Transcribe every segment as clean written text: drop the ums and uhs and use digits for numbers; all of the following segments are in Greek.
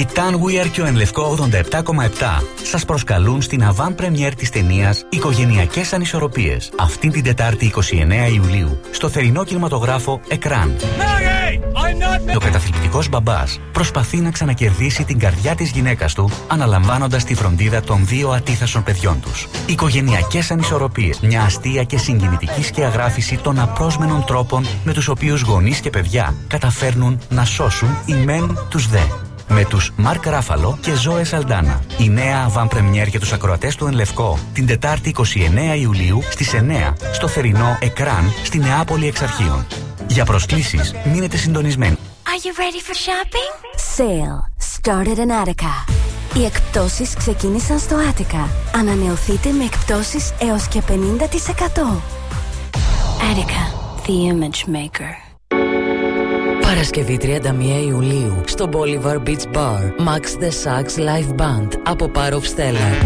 Η Tanweer και ο Ενλευκό 87,7 σας προσκαλούν στην avant-première της ταινίας «Οικογενειακές ανισορροπίες» αυτήν την Τετάρτη 29 Ιουλίου στο θερινό κινηματογράφο Εκράν. Ο καταθλιπτικός μπαμπάς προσπαθεί να ξανακερδίσει την καρδιά της γυναίκας του αναλαμβάνοντας τη φροντίδα των δύο ατίθασων παιδιών τους. Οικογενειακές ανισορροπίες. Μια αστεία και συγκινητική σκιαγράφηση των απρόσμενων τρόπων με τους οποίους γονείς και παιδιά καταφέρνουν να σώσουν οι μεν τους δε. Με τους Μάρκ Ράφαλο και Ζόε Σαλντάνα. Η νέα avant-première για τους ακροατές του Ενλευκό την Τετάρτη 29 Ιουλίου στις 9 στο θερινό Εκράν στη Νεάπολη εξ Αρχείων. Για προσκλήσεις μείνετε συντονισμένοι. Are you ready for shopping? Sale started in Attica. Οι εκπτώσεις ξεκίνησαν στο Attica. Ανανεωθείτε με εκπτώσεις έως και 50%. Attica, the image maker. Παρασκευή 31 Ιουλίου στο Bolivar Beach Bar Max the Sax Live Band από Par of Stellar.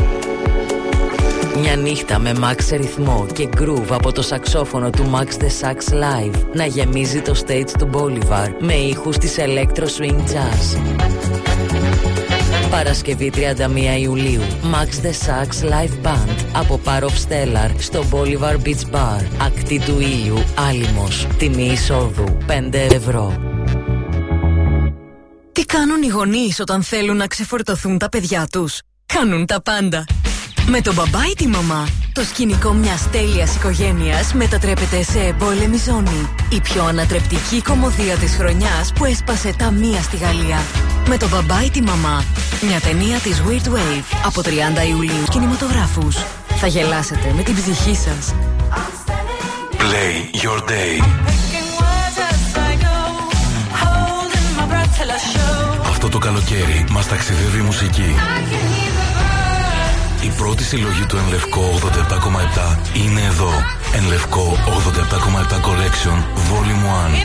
Μια νύχτα με Max σε ρυθμό και groove από το σαξόφωνο του Max the Sax Live να γεμίζει το stage του Bolivar με ήχους της Electro Swing Jazz. Παρασκευή 31 Ιουλίου Max the Sax Live Band από Par of Stellar στο Bolivar Beach Bar. Ακτή του Ήλιου, Άλυμος. Τιμή εισόδου 5 ευρώ. Τι κάνουν οι γονείς όταν θέλουν να ξεφορτωθούν τα παιδιά τους? Κάνουν τα πάντα. Με τον μπαμπά ή τη μαμά, το σκηνικό μιας τέλειας οικογένειας μετατρέπεται σε εμπόλεμη ζώνη. Η πιο ανατρεπτική κωμωδία της χρονιάς που έσπασε τα μία στη Γαλλία. Με τον μπαμπά ή τη μαμά, μια ταινία της Weird Wave από 30 Ιουλίου κινηματογράφους. Θα γελάσετε με την ψυχή σας. Play your day. Αυτό το καλοκαίρι μας ταξιδεύει η μουσική. Η πρώτη συλλογή του Ενλευκό 87,7 είναι εδώ. Ενλευκό 87,7 Collection Volume 1.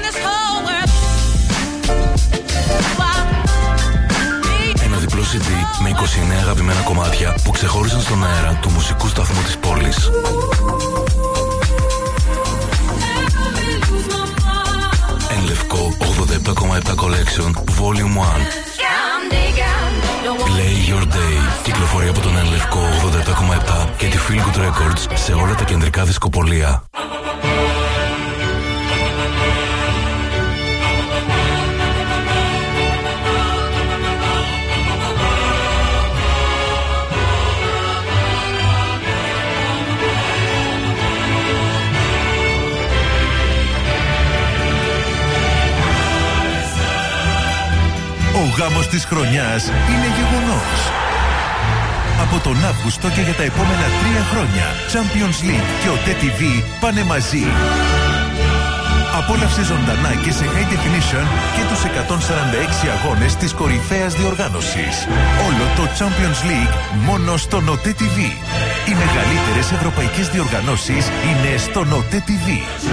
Ένα διπλό CD με 29 αγαπημένα κομμάτια που ξεχώρισαν στον αέρα του μουσικού σταθμού της πόλης. Ενλευκό 87,7 Collection Volume 1. Play Your Day. Κυκλοφορεί από τον Ενλευκό 87,7 και τη Feel Good Records σε όλα τα κεντρικά δισκοπολία. Ο γάμος της χρονιάς είναι γεγονός. Από τον Αύγουστο και για τα επόμενα 3 χρόνια, Champions League και ο TTV πάνε μαζί. Απόλαυσε ζωντανά και σε high definition και τους 146 αγώνες της κορυφαίας διοργάνωσης. Όλο το Champions League μόνο στο Note TV. Οι μεγαλύτερες ευρωπαϊκές διοργανώσεις είναι στο Note TV.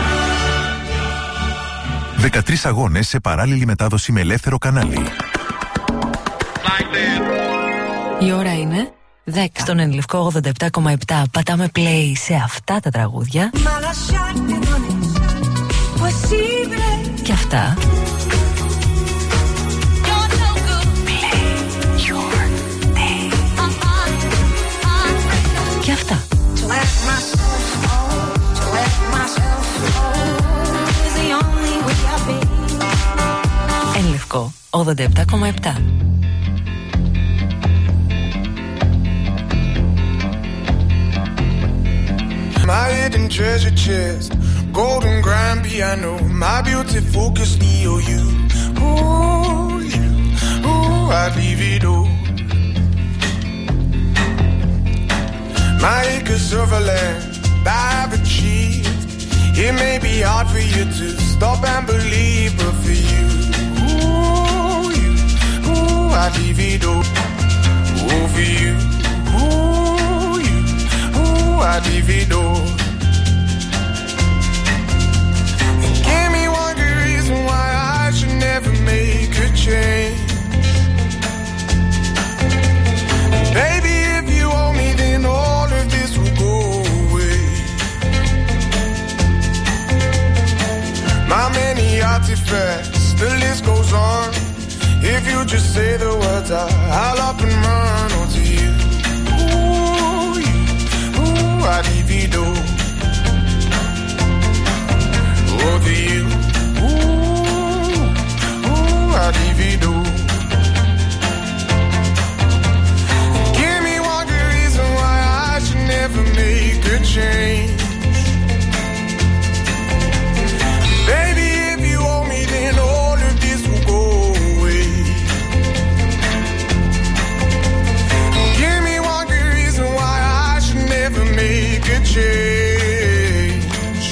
13 αγώνες σε παράλληλη μετάδοση με ελεύθερο κανάλι. Η ώρα είναι 10. Στον Ενλευκό 87,7 πατάμε play σε αυτά τα τραγούδια. Και αυτά. Και αυτά. Ενλευκό 87,7. My hidden treasure chest, golden grand piano, my beauty focus EOU. Ooh, you, ooh, I'd leave it all. My acres of land I've achieved. It may be hard for you to stop and believe, but for you, ooh, I'd leave it all. Ooh, for you, I'd leave it all. And give me one good reason why I should never make a change. And baby, if you owe me, then all of this will go away. My many artifacts, the list goes on. If you just say the word words, I'll up and run onto you. Ooh, I divido. Oh, to you. Ooh, I divido. Give me one good reason why I should never make a change. Baby, if you owe me, then all of this will go away. Give me one good reason why I should never make a change.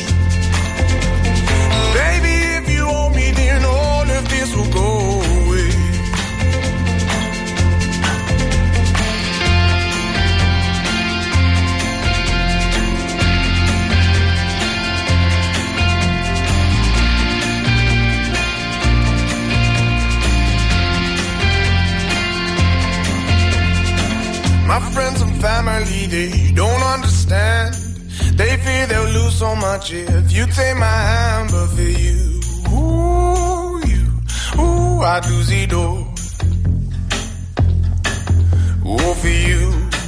Baby, if you owe me, then all of this will go away. My friends and family, they don't understand. They fear they'll lose so much if you take my hand. But for you, I do zido. Oh, for you,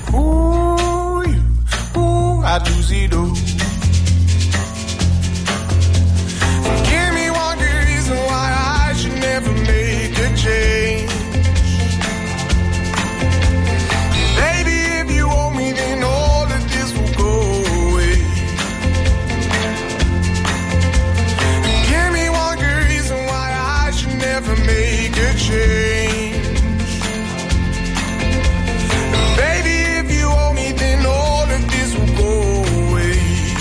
I do zido. Give me one good reason why I should never make a change. Baby, if you owe me, then all of this will go away. Give me one good reason why I should never make a change. Baby, if you owe me, then all of this will go away.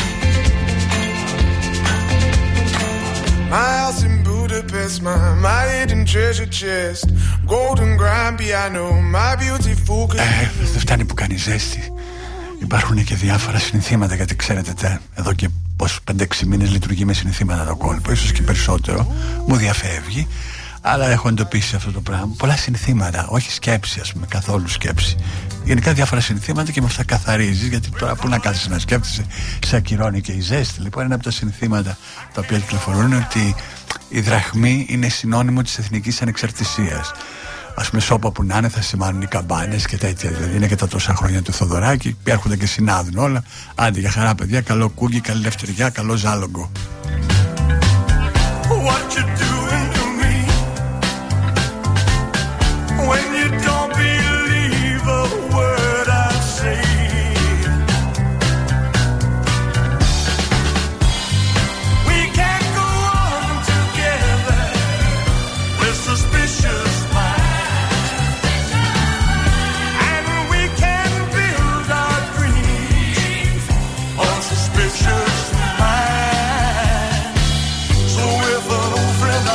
My house in Budapest, my hidden treasure chest, golden grand piano, my beauty focus. Δεν φτάνει που κάνει ζέστη. Υπάρχουν και διάφορα συνηθήματα, γιατί ξέρετε εδώ και 5-6 μήνες λειτουργεί με συνηθήματα το κόλπο, ίσως και περισσότερο. Μου διαφεύγει, αλλά έχω εντοπίσει αυτό το πράγμα. Πολλά συνηθήματα, όχι σκέψη, ας πούμε, καθόλου σκέψη. Γενικά διάφορα συνηθήματα και με αυτά καθαρίζεις, γιατί τώρα που να κάθεσαι να σκέφτεσαι, σε ακυρώνει και η ζέστη. Λοιπόν, ένα από τα συνηθήματα τα οποία κυκλοφορούν είναι ότι η δραχμή είναι συνώνυμο της εθνικής ανεξαρτησίας. Ας πούμε, σώπα που να είναι θα σημάνουν οι καμπάνες και τέτοια. Δηλαδή είναι και τα τόσα χρόνια του Θοδωράκη, έρχονται και συνάδουν όλα. Άντε για χαρά, παιδιά, καλό κούγκι, καλή λευτεριά, καλό ζάλογκο. Suspicious mind. So if an old friend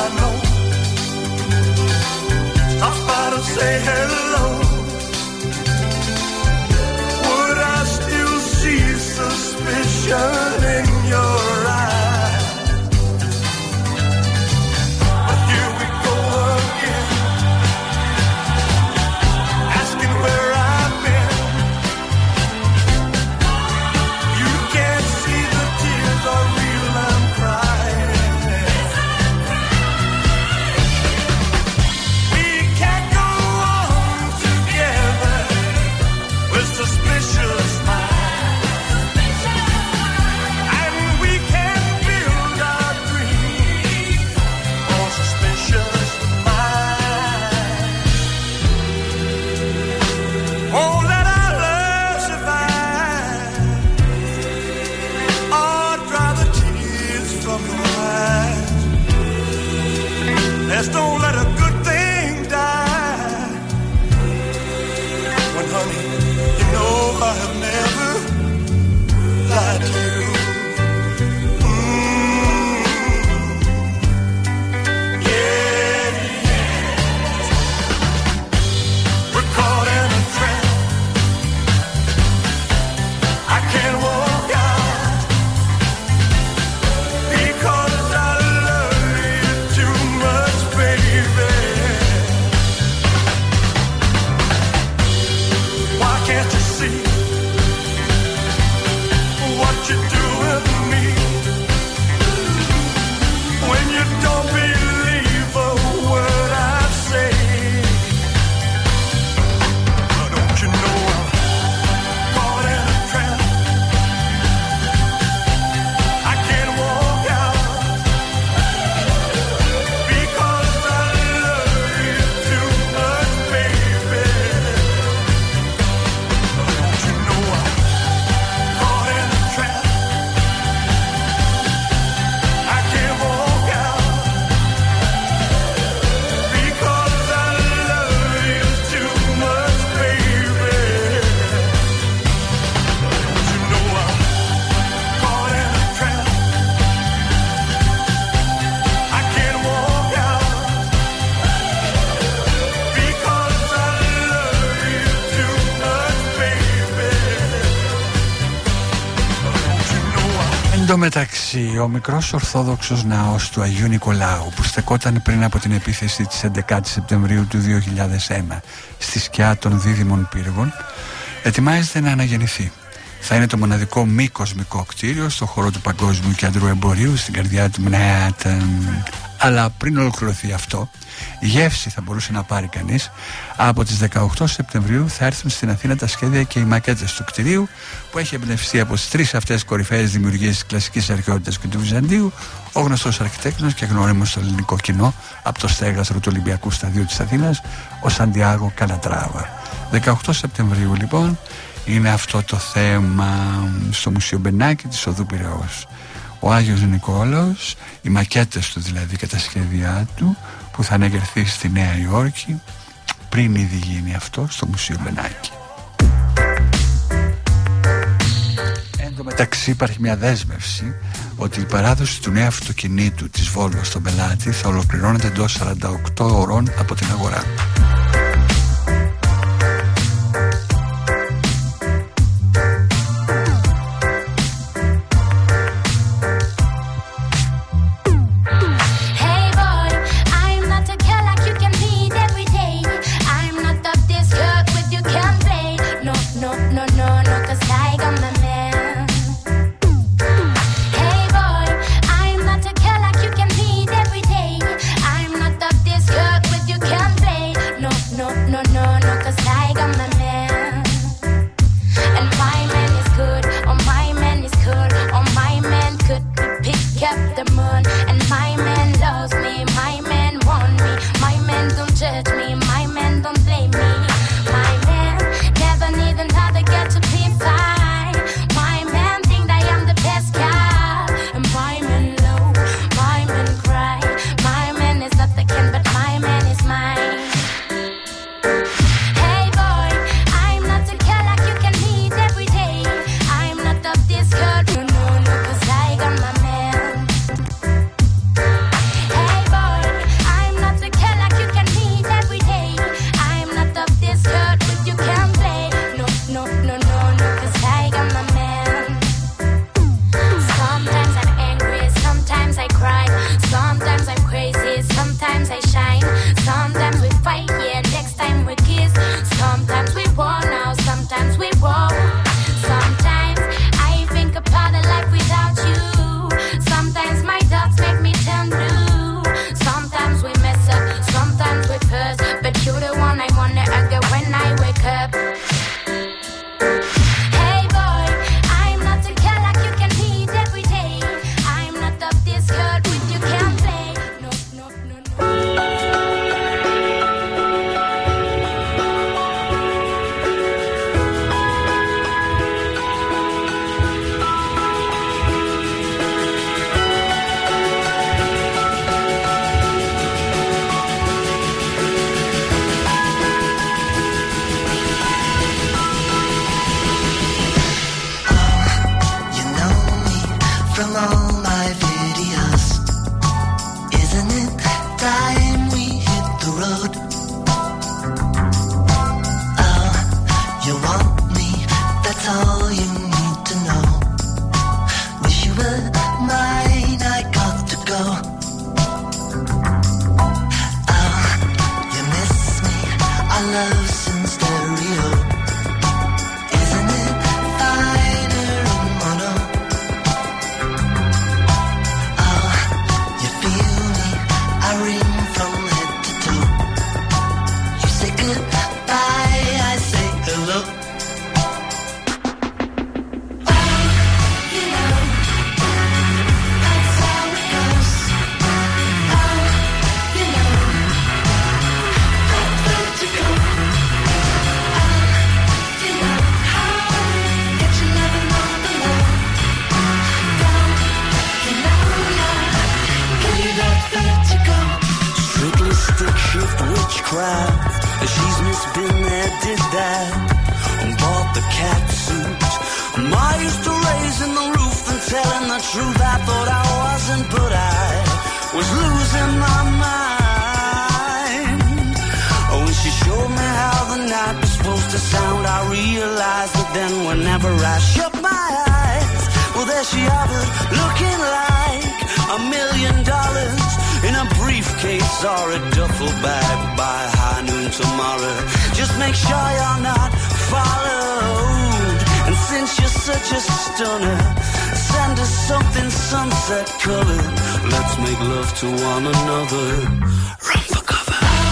τω μεταξύ, ο μικρός Ορθόδοξος ναός του Αγίου Νικολάου, που στεκόταν πριν από την επίθεση της 11 Σεπτεμβρίου του 2001 στη σκιά των δίδυμων πύργων, ετοιμάζεται να αναγεννηθεί. Θα είναι το μοναδικό μη κοσμικό κτίριο στο χώρο του Παγκόσμιου Κέντρου Εμπορίου στην καρδιά του Μνέατεν. Αλλά πριν ολοκληρωθεί αυτό, η γεύση θα μπορούσε να πάρει κανείς. Από τις 18 Σεπτεμβρίου θα έρθουν στην Αθήνα τα σχέδια και οι μακέτες του κτηρίου, που έχει εμπνευστεί από τις τρεις αυτές κορυφαίες δημιουργίες της κλασικής αρχαιότητας και του Βυζαντίου, ο γνωστός αρχιτέκτονος και γνώριμος στο ελληνικό κοινό από το στέγαστρο του Ολυμπιακού Σταδίου της Αθήνας, ο Σαντιάγο Καλατράβα. 18 Σεπτεμβρίου λοιπόν είναι αυτό το θέμα στο Μουσείο Μπενάκη της Οδού Πειραιώς. Ο Άγιος Νικόλαος, οι μακέτες του δηλαδή και τα σχέδιά του, που θα αναγερθεί στη Νέα Υόρκη πριν ήδη γίνει αυτό στο Μουσείο Μπενάκη. Εν τω μεταξύ υπάρχει μια δέσμευση ότι η παράδοση του νέου αυτοκινήτου της Volvo στον πελάτη θα ολοκληρώνεται εντός 48 ώρων από την αγορά. Well, there she hovered, looking like $1 million in a briefcase or a duffel bag by high noon tomorrow. Just make sure you're not followed. And since you're such a stunner, send us something sunset colored. Let's make love to one another. Run for cover.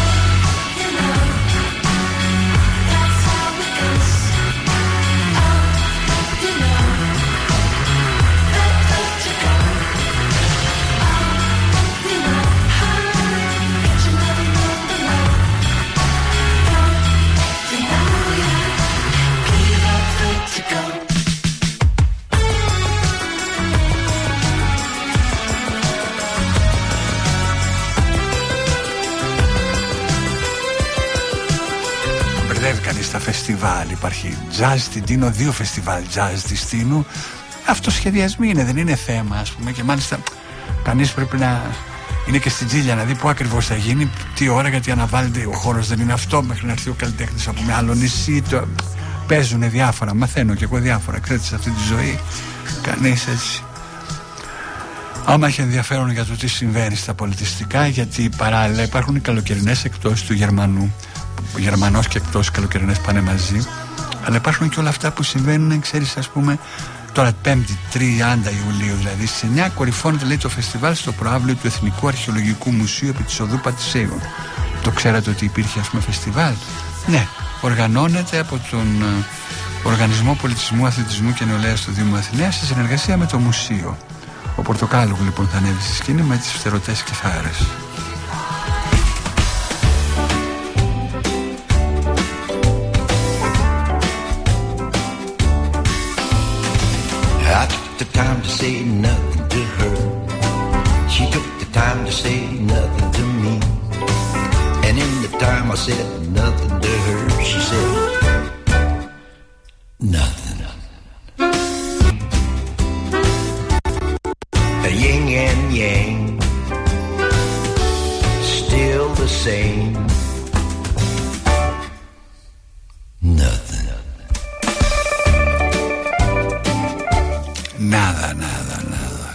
Κανείς στα φεστιβάλ, υπάρχει jazz στην Τίνο, 2 φεστιβάλ jazz της Τίνου. Αυτοσχεδιασμοί είναι, δεν είναι θέμα, ας πούμε. Και μάλιστα κανείς πρέπει να είναι και στην Τζίλια να δει πού ακριβώς θα γίνει, τι ώρα, γιατί αναβάλλεται ο χώρος, δεν είναι αυτό, μέχρι να έρθει ο καλλιτέχνης από μια άλλο νησί. Παίζουν διάφορα, μαθαίνω και εγώ διάφορα, ξέρετε, σε αυτή τη ζωή κανείς έτσι. Άμα έχει ενδιαφέρον για το τι συμβαίνει στα πολιτιστικά, γιατί παράλληλα υπάρχουν οι καλοκαιρινές εκπτώσεις του Γερμανού. Ο Γερμανός και εκτός καλοκαιρινές πάνε μαζί, αλλά υπάρχουν και όλα αυτά που συμβαίνουν, ξέρεις, ας πούμε, τώρα 5η 30 Ιουλίου, δηλαδή στις 9 κορυφώνεται, λέει, το φεστιβάλ στο προαύλιο του Εθνικού Αρχαιολογικού Μουσείου επί της οδού Πατησίων. Το ξέρατε ότι υπήρχε, ας πούμε, φεστιβάλ? Ναι, οργανώνεται από τον Οργανισμό Πολιτισμού, Αθλητισμού και Νεολαίας του Δήμου Αθηναίας σε συνεργασία με το μουσείο. Ο Πορτοκάλογου λοιπόν θα ανέβει στη σκηνή με τις φτερωτές κιθάρες. I took the time to say nothing to her. She took the time to say nothing to me. And in the time I said nothing to her, she said nothing. The yin and yang, still the same. Nothing. Nada, nada, nada.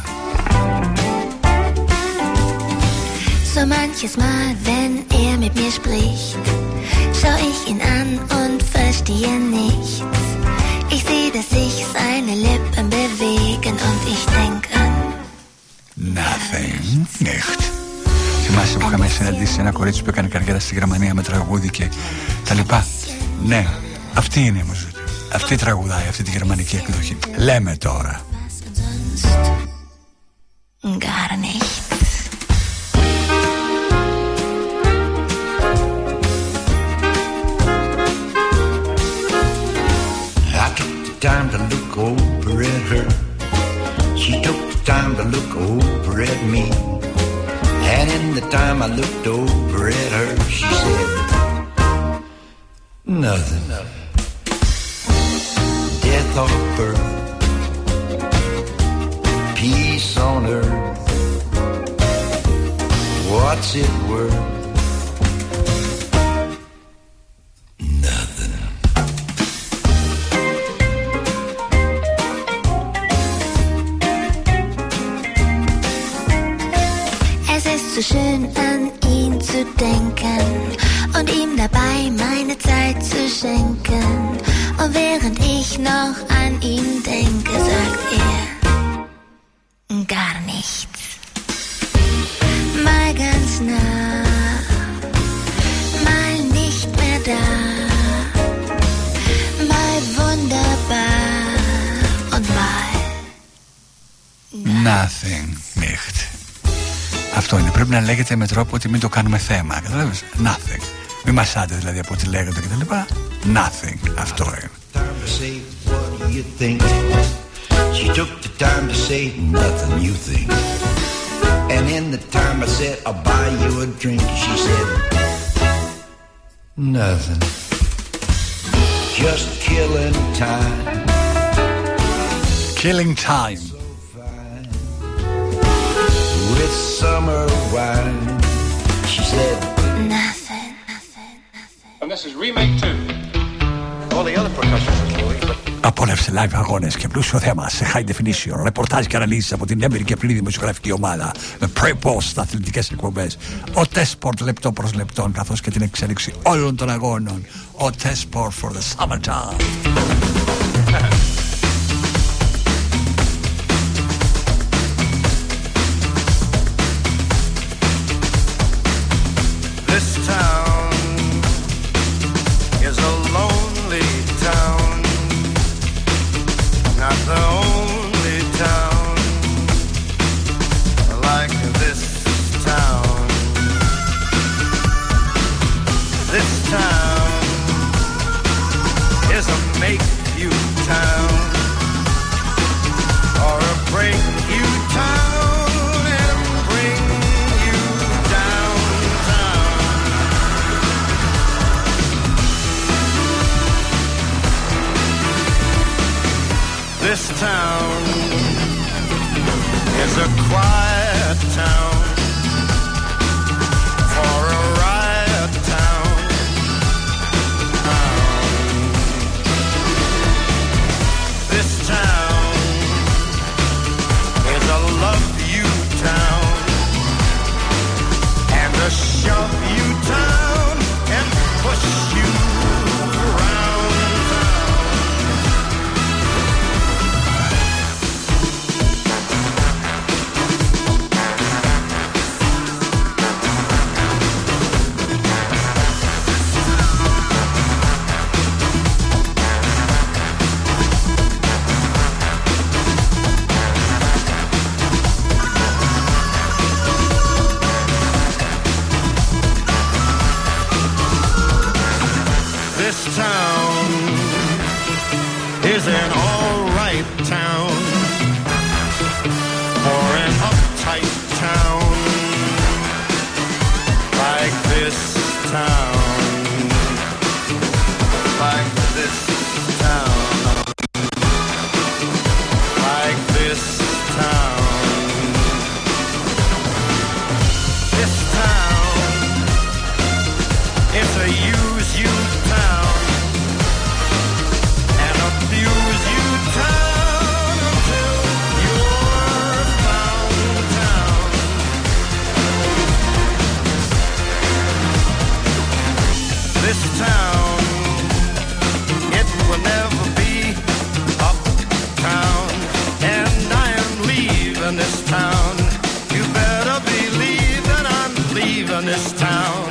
So manches Mal, wenn mit mir spricht, schau ich ihn an und verstehe nichts. Ich sehe, dass sich seine Lippen bewegen und ich denke an Nothing. Nicht. Θυμάσαι που είχαμε συναντήσει ένα κορίτσι που έκανε καριέρα στη Γερμανία με τραγούδι και τα λοιπά? Ναι, αυτή είναι η μουσική. Αυτή τραγουδάει αυτή τη γερμανική εκδοχή. Λέμε τώρα. Gar nichts. I took the time to look over at her. She took the time to look over at me. And in the time I looked over at her, she said nothing. Death on birth, peace on earth, what's it worth? Nothing. Es ist so schön, an ihn zu denken und ihm dabei meine Zeit zu schenken. Und während ich noch an ihn denke, sagt er gar nichts. Mal ganz nah, mal nicht mehr da, mal wunderbar und mal Nothing. Nicht. Αυτό είναι. Πρέπει να λέγεται με τρόπο ότι μην το κάνουμε θέμα. Καταλάβεις? Nothing. Μην μασάτε δηλαδή από ό,τι λέγεται και τα λοιπά. Nothing. Αυτό είναι. She took the time to say nothing you think. And in the time I said I'll buy you a drink, she said nothing. Just killing time. Killing time. With summer wine, she said nothing. And this is remake 2. All the other percussion is moving, but Απόλαυσε live αγώνες και πλούσιο θέμα σε high definition, ρεπορτάζ και αναλύσεις από την έμπειρη και πλήρη δημοσιογραφική ομάδα με pre-post αθλητικές εκπομπές. Ο T-Sport λεπτό προς λεπτό, καθώς και την εξέλιξη όλων των αγώνων. Ο T-Sport for the summertime. This town is a quiet town for a riot town. This town is a love you town and a shove you town and push you around town. This town is an all-right town for an uptight town like this town, like this town, like this town. This town is a use-you town and abuse you town until you're found town. This town, it will never be uptown, and I am leaving this town. You better believe that I'm leaving this town.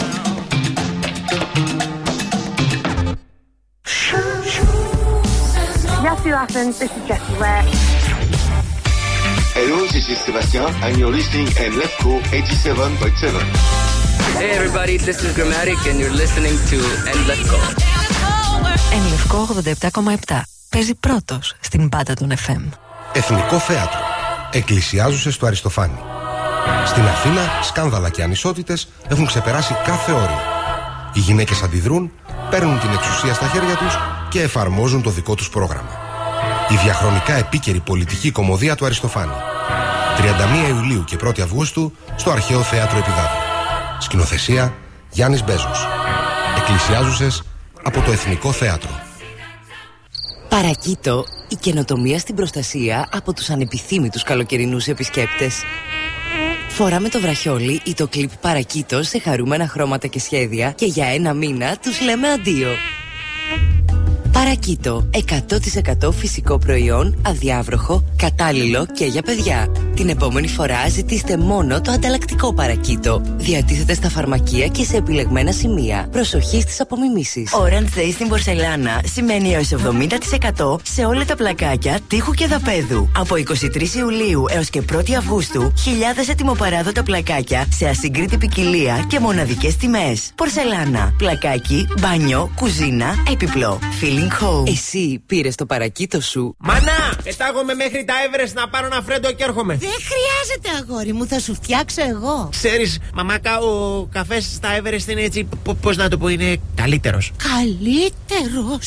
Yes, you Athens. This is Jessie Ware. Hello, this is Sebastian, and you're listening at Lefko 87.7. Hey everybody, this is Grammatic, and you're listening to Lefko. Lefko 87,7. Παίζει πρώτος στην μπάντα των FM. Εθνικό Θέατρο. Εκκλησιάζουσες στο Αριστοφάνη. Στην Αθήνα, σκάνδαλα και ανισότητες έχουν ξεπεράσει κάθε όριο. Οι γυναίκες αντιδρούν, παίρνουν την εξουσία στα χέρια τους και εφαρμόζουν το δικό τους πρόγραμμα. Η διαχρονικά επίκαιρη πολιτική κωμωδία του Αριστοφάνη. 31 Ιουλίου και 1 Αυγούστου στο Αρχαίο Θέατρο Επιδαύρου. Σκηνοθεσία Γιάννης Μπέζος. Εκκλησιάζουσες από το Εθνικό Θέατρο. Παρακίτο, η καινοτομία στην προστασία από τους ανεπιθύμητους καλοκαιρινούς επισκέπτες. Φοράμε το βραχιόλι ή το κλιπ Παρακίτο σε χαρούμενα χρώματα και σχέδια και για ένα μήνα τους λέμε αντίο. Παρακίτο, 100% φυσικό προϊόν, αδιάβροχο, κατάλληλο και για παιδιά. Την επόμενη φορά ζητήστε μόνο το ανταλλακτικό Παρακίτο. Διατίθεται στα φαρμακεία και σε επιλεγμένα σημεία. Προσοχή στις απομιμήσεις. Orange Day στην Πορσελάνα σημαίνει έως 70% σε όλα τα πλακάκια τείχου και δαπέδου. Από 23 Ιουλίου έως και 1 Αυγούστου, χιλιάδες ετοιμοπαράδοτα πλακάκια σε ασυγκρίτη ποικιλία και μοναδικές τιμές. Πορσελάνα. Πλακάκι, μπάνιο, κουζίνα, έπιπλο. Home. Εσύ πήρες το Παρακίτο σου? Μανά! Πετάγομαι μέχρι τα Everest να πάρω ένα φρέντο και έρχομαι. Δεν χρειάζεται, αγόρι μου, θα σου φτιάξω εγώ. Ξέρεις, μαμάκα, ο καφές στα Everest είναι έτσι, πώς να το πω, είναι καλύτερος. Καλύτερος.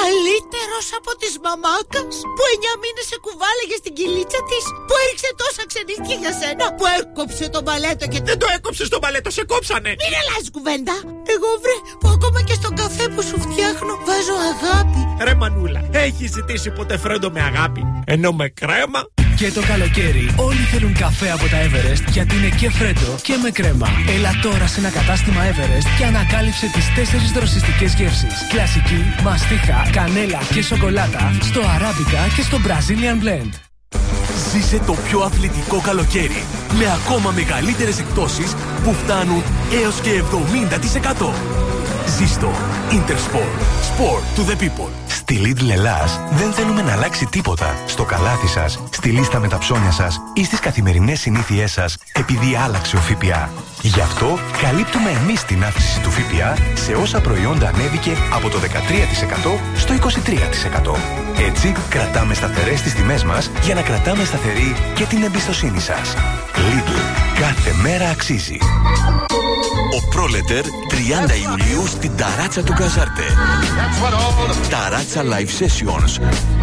Καλύτερος από της μαμάκας που 9 μήνες σε κουβάλεγε στην κυλίτσα της, που έριξε τόσα ξενύχια για σένα, που έκοψε το μπαλέτο και... Δεν το έκοψε το μπαλέτο, σε κόψανε! Μην αλλάζει κουβέντα! Εγώ βρε που ακόμα και στον καφέ που σου φτιάχνω βάζω αγάπη. Ρε Μανούλα, έχεις ζητήσει ποτέ φρέντο με αγάπη, ενώ με κρέμα? Και το καλοκαίρι όλοι θέλουν καφέ από τα Everest, γιατί είναι και φρέντο και με κρέμα. Έλα τώρα σε ένα κατάστημα Everest και ανακάλυψε τις 4 δροσιστικές γεύσεις. Κλασική, μαστίχα, κανέλα και σοκολάτα, στο Arabica και στο Brazilian Blend. Ζήσε το πιο αθλητικό καλοκαίρι με ακόμα μεγαλύτερες εκπτώσεις που φτάνουν έως και 70%. Ζήστο Intersport. Sport to the people. Στη Lidl Ελλάς δεν θέλουμε να αλλάξει τίποτα στο καλάθι σας, στη λίστα με τα ψώνια σας ή στις καθημερινές συνήθειές σας επειδή άλλαξε ο ΦΠΑ. Γι' αυτό καλύπτουμε εμείς την αύξηση του ΦΠΑ σε όσα προϊόντα ανέβηκε από το 13% στο 23%. Έτσι κρατάμε σταθερές τις τιμές μας για να κρατάμε σταθερή και την εμπιστοσύνη σας. Lidl. Κάθε μέρα αξίζει. Ο Πρόλετερ 30 Ιουλίου στην ταράτσα του Καζάρτε. Ταράτσα Live Sessions.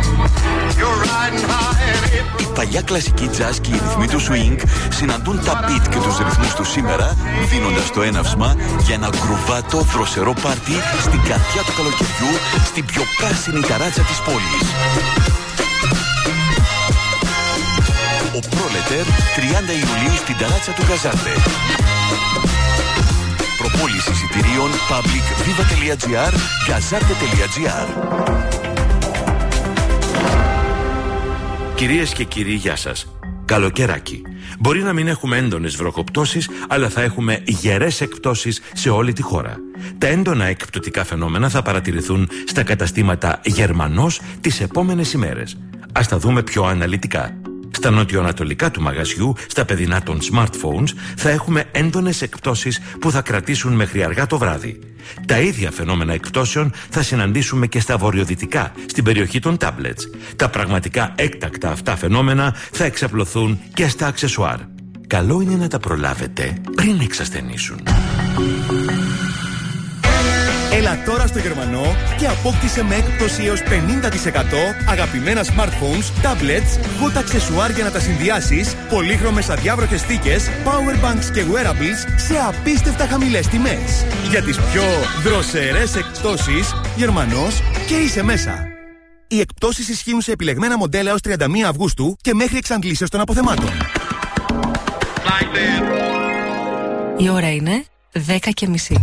Η παλιά κλασική jazz και οι ρυθμοί του swing συναντούν τα beat και τους ρυθμούς του σήμερα, δίνοντας το έναυσμα για ένα γκρουβάτο δροσερό πάρτι στην καρδιά του καλοκαιριού, στην πιο πράσινη ταράτσα της πόλης. Ο Πρόλετερ 30 Ιουλίου στην ταράτσα του Καζάρτε. Προπόληση εισιτηρίων publicviva.gr, gazarte.gr. Κυρίες και κύριοι, γεια σας. Καλοκαιράκι. Μπορεί να μην έχουμε έντονες βροχοπτώσεις, αλλά θα έχουμε γερές εκπτώσεις σε όλη τη χώρα. Τα έντονα εκπτωτικά φαινόμενα θα παρατηρηθούν στα καταστήματα Γερμανός τις επόμενες ημέρες. Ας τα δούμε πιο αναλυτικά. Στα νοτιοανατολικά του μαγαζιού, στα παιδινά των smartphones, θα έχουμε έντονες εκπτώσεις που θα κρατήσουν μέχρι αργά το βράδυ. Τα ίδια φαινόμενα εκπτώσεων θα συναντήσουμε και στα βορειοδυτικά, στην περιοχή των tablets. Τα πραγματικά έκτακτα αυτά φαινόμενα θα εξαπλωθούν και στα αξεσουάρ. Καλό είναι να τα προλάβετε πριν εξασθενήσουν. Έλα τώρα στο Γερμανό και απόκτησε με έκπτωση έως 50% αγαπημένα smartphones, tablets, hot accessoire για να τα συνδυάσεις, πολύχρωμες αδιάβροχες θήκες, powerbanks και wearables σε απίστευτα χαμηλές τιμές. Για τις πιο δροσερές εκπτώσεις, Γερμανός και είσαι μέσα. Οι εκπτώσεις ισχύουν σε επιλεγμένα μοντέλα έως 31 Αυγούστου και μέχρι εξαντλήσεως των αποθεμάτων. Η ώρα είναι 10:30.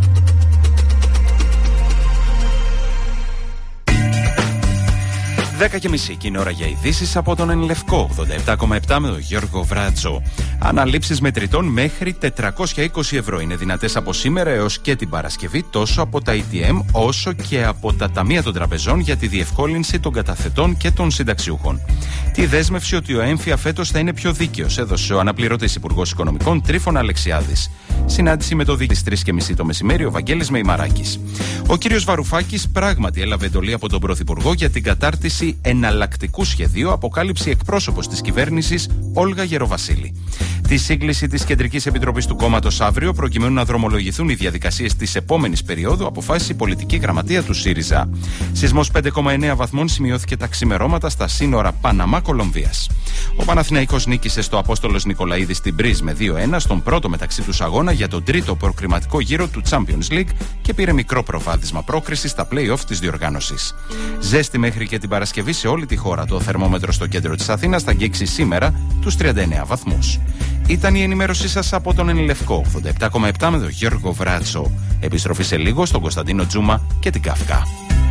10:30 και είναι ώρα για ειδήσεις από τον Ενλευκό 87,7 με τον Γιώργο Βράτσο. Αναλήψεις μετρητών μέχρι 420 ευρώ είναι δυνατές από σήμερα έως και την Παρασκευή, τόσο από τα ATM όσο και από τα ταμεία των τραπεζών για τη διευκόλυνση των καταθετών και των συνταξιούχων. Τη δέσμευση ότι ο έμφυα φέτος θα είναι πιο δίκαιος έδωσε ο αναπληρωτής Υπουργός Οικονομικών Τρίφων Αλεξιάδης. Συνάντηση με το δίκη 3:30 το μεσημέρι, ο Βαγγέλης Μεϊμαράκης. Ο κύριος Βαρουφάκης πράγματι έλαβε εντολή από τον Πρωθυπουργό για την κατάρτιση εναλλακτικού σχεδίου, αποκάλυψε εκπρόσωπος της κυβέρνησης Όλγα Γεροβασίλη. Τη σύγκληση της Κεντρικής Επιτροπής του κόμματος αύριο, προκειμένου να δρομολογηθούν οι διαδικασίες της επόμενης περίοδου, αποφάσισε η πολιτική γραμματεία του ΣΥΡΙΖΑ. Σεισμός 5,9 βαθμών σημειώθηκε τα ξημερώματα στα σύνορα Παναμά-Κολομβίας. Ο Παναθηναϊκός νίκησε στο Απόστολος Νικολαίδη στην Μπριζ με 2-1 στον πρώτο μεταξύ τους αγώνα για τον τρίτο προκριματικό γύρο του Champions League και πήρε μικρό προβάδισμα πρόκριση στα play-off της διοργάνωσης. Ζέστη μέχρι και την Παρασκευή σε όλη τη χώρα. Το θερμόμετρο στο κέντρο της Αθήνας θα αγγίξει σήμερα τους 39 βαθμούς. Ήταν η ενημέρωσή σας από τον Ενλευκό 87,7 με τον Γιώργο Βράτσο. Επιστροφή σε λίγο στον Κωνσταντίνο Τζούμα και την Καυκά.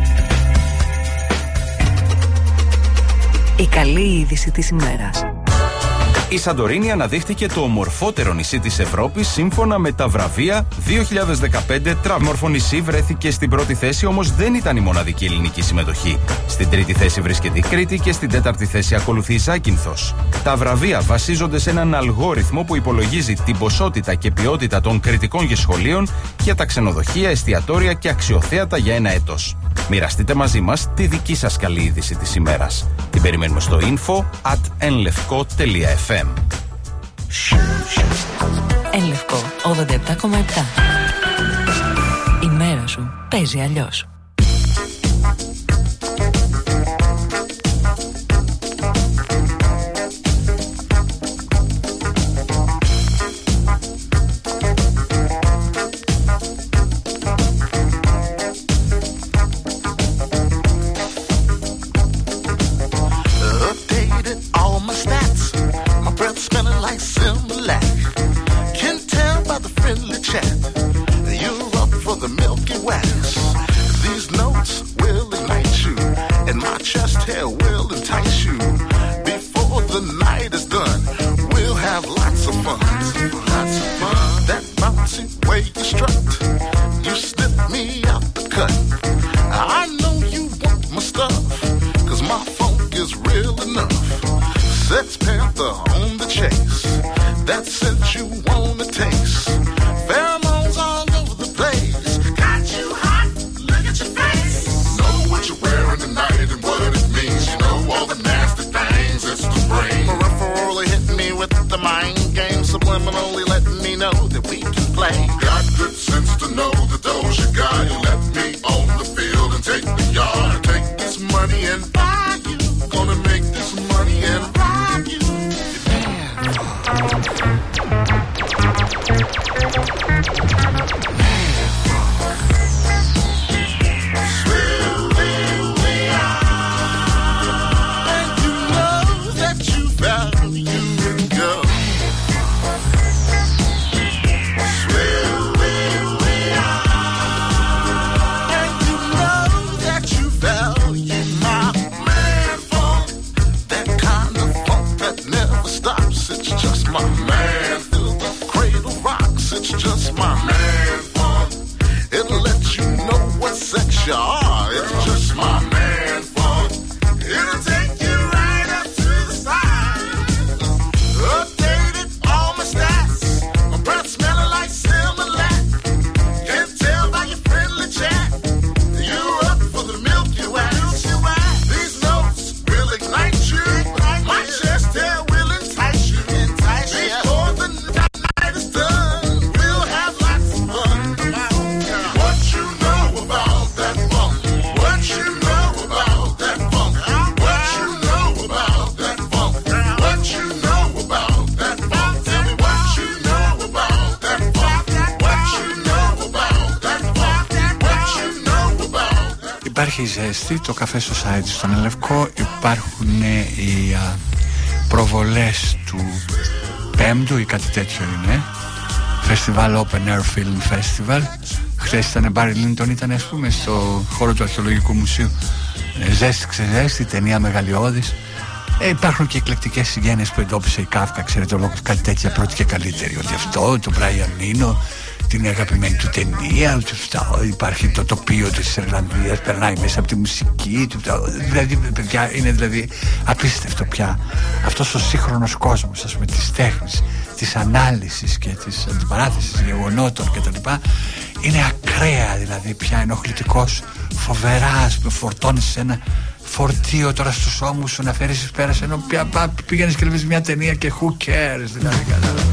Η καλή είδηση της ημέρας. Η Σαντορίνη αναδείχθηκε το ομορφότερο νησί της Ευρώπης σύμφωνα με τα βραβεία 2015 Travel. Νησί βρέθηκε στην πρώτη θέση, όμως δεν ήταν η μοναδική ελληνική συμμετοχή. Στην τρίτη θέση βρίσκεται η Κρήτη και στην τέταρτη θέση ακολουθεί η Ζάκυνθος. Τα βραβεία βασίζονται σε έναν αλγόριθμο που υπολογίζει την ποσότητα και ποιότητα των κριτικών σχολείων για τα ξενοδοχεία, εστιατόρια και αξιοθέατα για ένα έτος. Μοιραστείτε μαζί μας τη δική σας καλή είδηση της ημέρας. Την περιμένουμε στο info@enlevko.fm. Ενλευκό 87,7. Η μέρα σου παίζει αλλιώς. I know you want my stuff, 'cause my funk is real enough. Sex Panther on the chase, that scent you wanna taste. Pheromones all over the place, got you hot, look at your face. Know what you're wearing tonight and what it means. You know all the nasty things it's the brain. Peripherally hitting me with the mind game, subliminally letting me know that we can play. Got good sense to know the Doja got. You let me on the field and take the yard. Take this money and buy you. Gonna make this money and rob you. It's just my man fun. It'll take you right up to the side. Updated all my stats. My breath smelling like Similac. Can't tell by your friendly chat. You're up for the Milky Way. These notes will ignite you. My chest hair will entice you. Before the night is done, we'll have lots of fun. What you know about that funk? What you know about that funk? What you know about that funk? What you know about that funk? Tell me what you know about that funk. What you know about that funk. What you know about that. Υπάρχει η ζέστη, το Cafe Society στον Ελευκό. Υπάρχουν οι προβολές του Πέμπτου ή κάτι τέτοιο είναι. Festival Open Air Film Festival. Χθες ήταν Barry Lyndon, ήταν ας πούμε στο χώρο του Αρχαιολογικού Μουσείου. Ζέστη ξεζέστη, ταινία μεγαλειώδης. Υπάρχουν και εκλεκτικές συγγένειες που εντόπισε η Κάφκα, ξέρετε, λόγω κάτι τέτοια πρώτη και καλύτερη. Ότι αυτό, το Brian Eno, την αγαπημένη του ταινία, υπάρχει το τοπίο της Ιρλανδίας, περνάει μέσα από τη μουσική του. Δηλαδή, παιδιά, είναι δηλαδή απίστευτο πια αυτός ο σύγχρονος κόσμος, ας πούμε, της τέχνης, της ανάλυσης και της αντιπαράθεσης γεγονότων κτλ. Είναι ακραία δηλαδή πια, ενοχλητικός, φοβερά, ας πούμε, φορτώνεις ένα φορτίο τώρα στους ώμους σου να φέρεις εις πέρας, ενώ πήγαινες και βλέπεις μια ταινία και who cares, δηλαδή, κατάλαβα.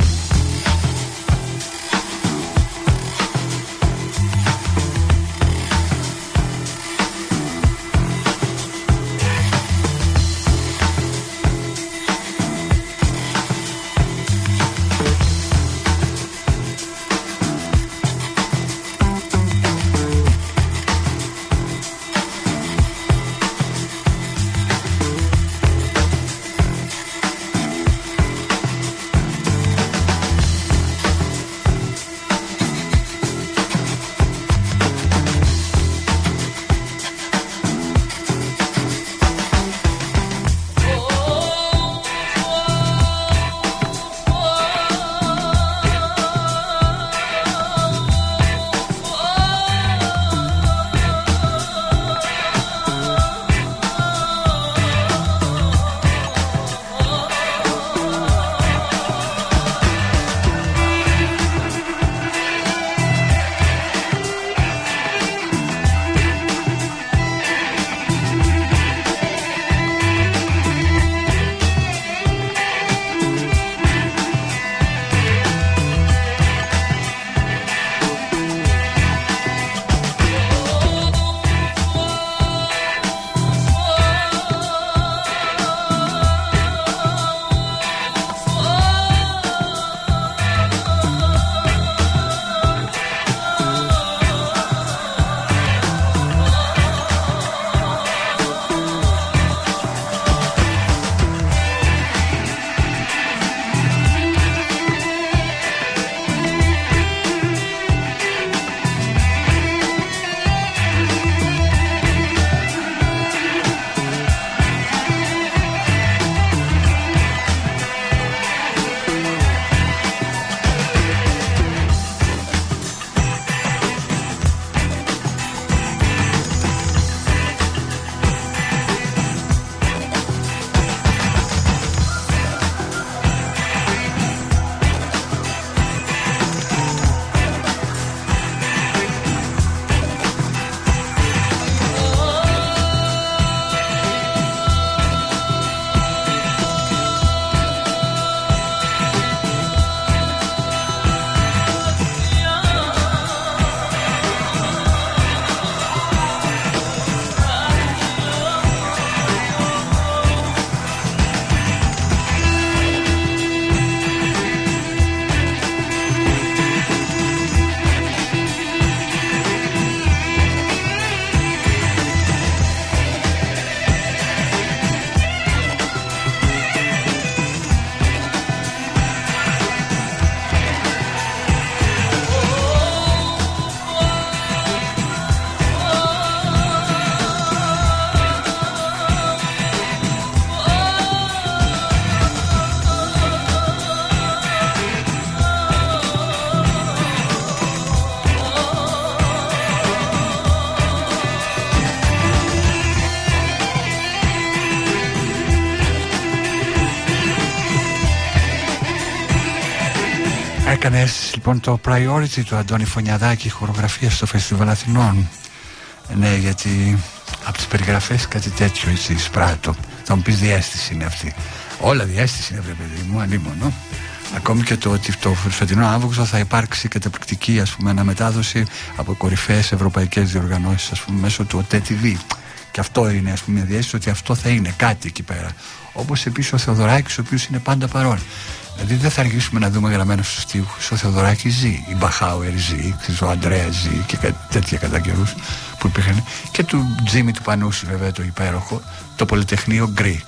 Έκανες λοιπόν το Priority του Αντώνη Φωνιαδάκη, χορογραφία στο Φεστιβάλ Αθηνών? Ναι, γιατί από τις περιγραφές κάτι τέτοιο έτσι εισπράττω. Θα μου πεις διαίσθηση είναι αυτή. Όλα διαίσθηση είναι, παιδί μου, αλίμονο. Ακόμη και το ότι το φετινό Αύγουστο θα υπάρξει καταπληκτική, ας πούμε, αναμετάδοση από κορυφαίες ευρωπαϊκές διοργανώσεις, ας πούμε, μέσω του ΟΤΕ TV. Και αυτό είναι, ας πούμε, μια διαίσθηση ότι αυτό θα είναι κάτι εκεί πέρα. Όπως επίσης ο Θεοδωράκης, ο οποίος είναι πάντα παρόν. Δηλαδή δεν θα αργήσουμε να δούμε γραμμένο στους στίχους. Ο Θεοδωράκης ζει, η Μπαχάουερ ζει, ο Αντρέας ζει και τέτοια κατά καιρούς που υπήρχαν. Και του Τζίμι του Πανούση, βέβαια, το υπέροχο, το Πολυτεχνείο Γκρι.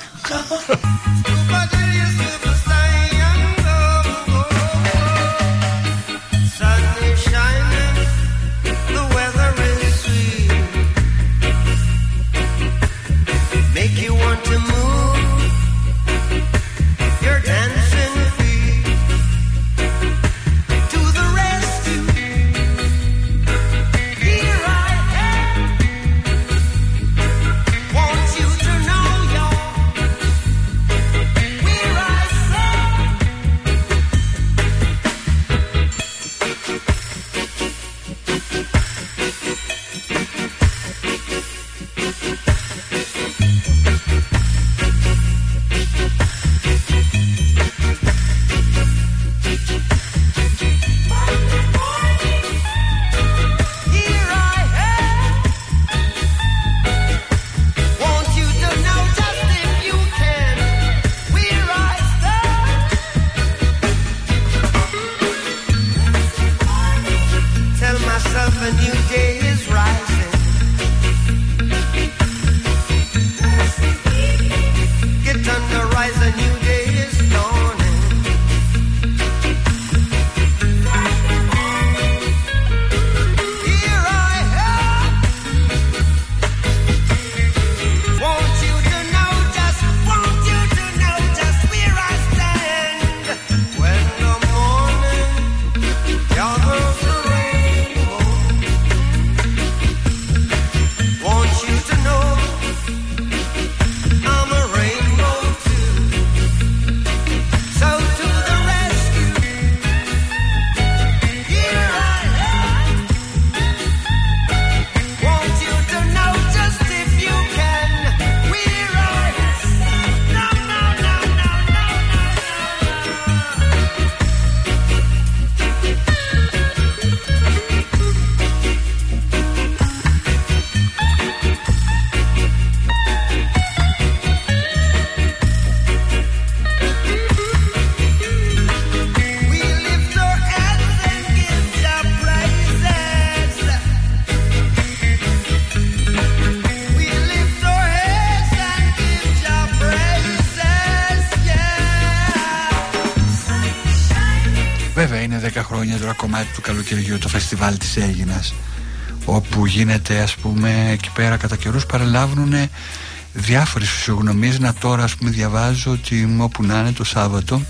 Κομμάτι του καλοκαιριού, το φεστιβάλ της Αίγινας, όπου γίνεται, ας πούμε, εκεί πέρα κατά καιρούς παραλάβουν διάφορες φυσιογνωμίες. Να τώρα, ας πούμε, διαβάζω ότι όπου να είναι το Σάββατο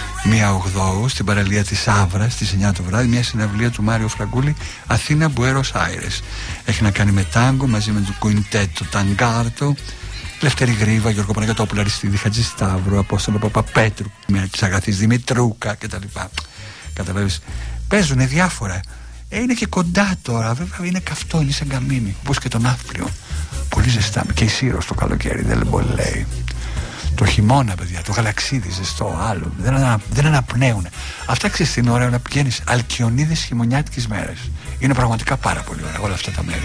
1 στην παραλία της Άβρας στις 9 το βράδυ, μια συναυλία του Μάριο Φραγκούλη, Αθήνα Μπουέρος Άιρες. Έχει να κάνει με τάγκο μαζί με το Κουιντέτο Ταγκάρτο, Λευτέρη Γρήβα, Γιώργο Παναγιώτοπουλο, Αριστίδη Χατζησταύρου, Απόστολο Παπαπέτρου, της Αγαθής Δημητρούκα κτλ. Καταλάβεις, παίζουνε διάφορα. Είναι και κοντά τώρα, βέβαια είναι καυτό, είναι σαν καμίνι, όπως και τον Ναύπλιο. Πολύ ζεστά, και η Σύρος το καλοκαίρι, δεν λέει. Το χειμώνα, παιδιά, το γαλαξίδι ζεστό, άλλο. Δεν αναπνέουν. Αυτά ξέρεις την ώρα να πηγαίνεις Αλκιονίδες χειμωνιάτικες μέρες. Είναι πραγματικά πάρα πολύ ωραία όλα αυτά τα μέρη.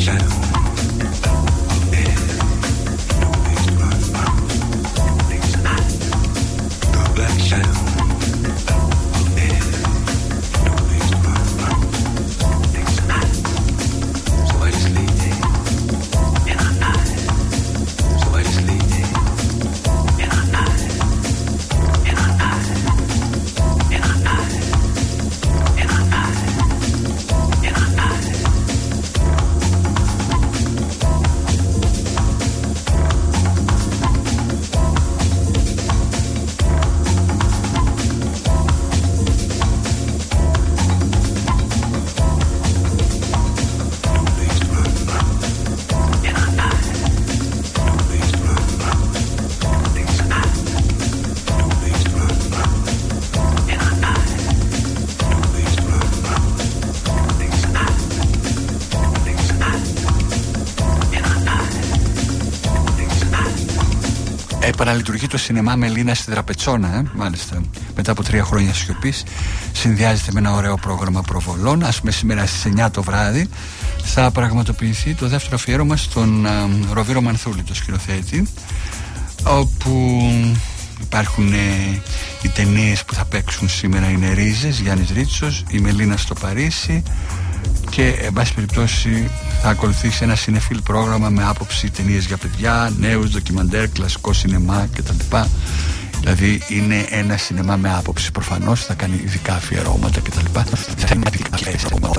Παραλειτουργεί το σινεμά Μελίνα στη Δραπετσόνα, μάλιστα. Μετά από 3 χρόνια σιωπής, συνδυάζεται με ένα ωραίο πρόγραμμα προβολών. Ας πούμε, σήμερα στις 9 το βράδυ θα πραγματοποιηθεί το δεύτερο αφιέρωμα στον Ροβίρο Μανθούλη, το σκηνοθέτη, όπου υπάρχουν οι ταινίες που θα παίξουν σήμερα. Είναι Ρίζες, Γιάννης Ρίτσος, η Μελίνα στο Παρίσι, και εν πάση περιπτώσει θα ακολουθήσει ένα συνεφίλ πρόγραμμα με άποψη ταινίες για παιδιά, νέους, ντοκιμαντέρ, κλασικό σινεμά κτλ. Δηλαδή είναι ένα σινεμά με άποψη. Προφανώς θα κάνει ειδικά αφιερώματα κτλ. Θεματικά αφιερώματα.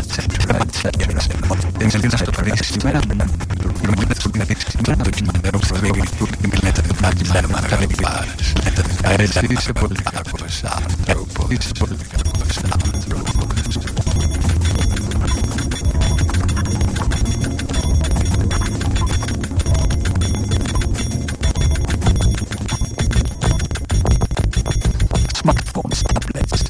Μελίνα στο Παρίσι σήμερα. Ντοκιμαντέρ που θα λέγει η Μελέτα δεν είσαι πολύ κακός άνθρωπος. Είσαι πολύ κακός άνθρωπος. Smartphones, tablets,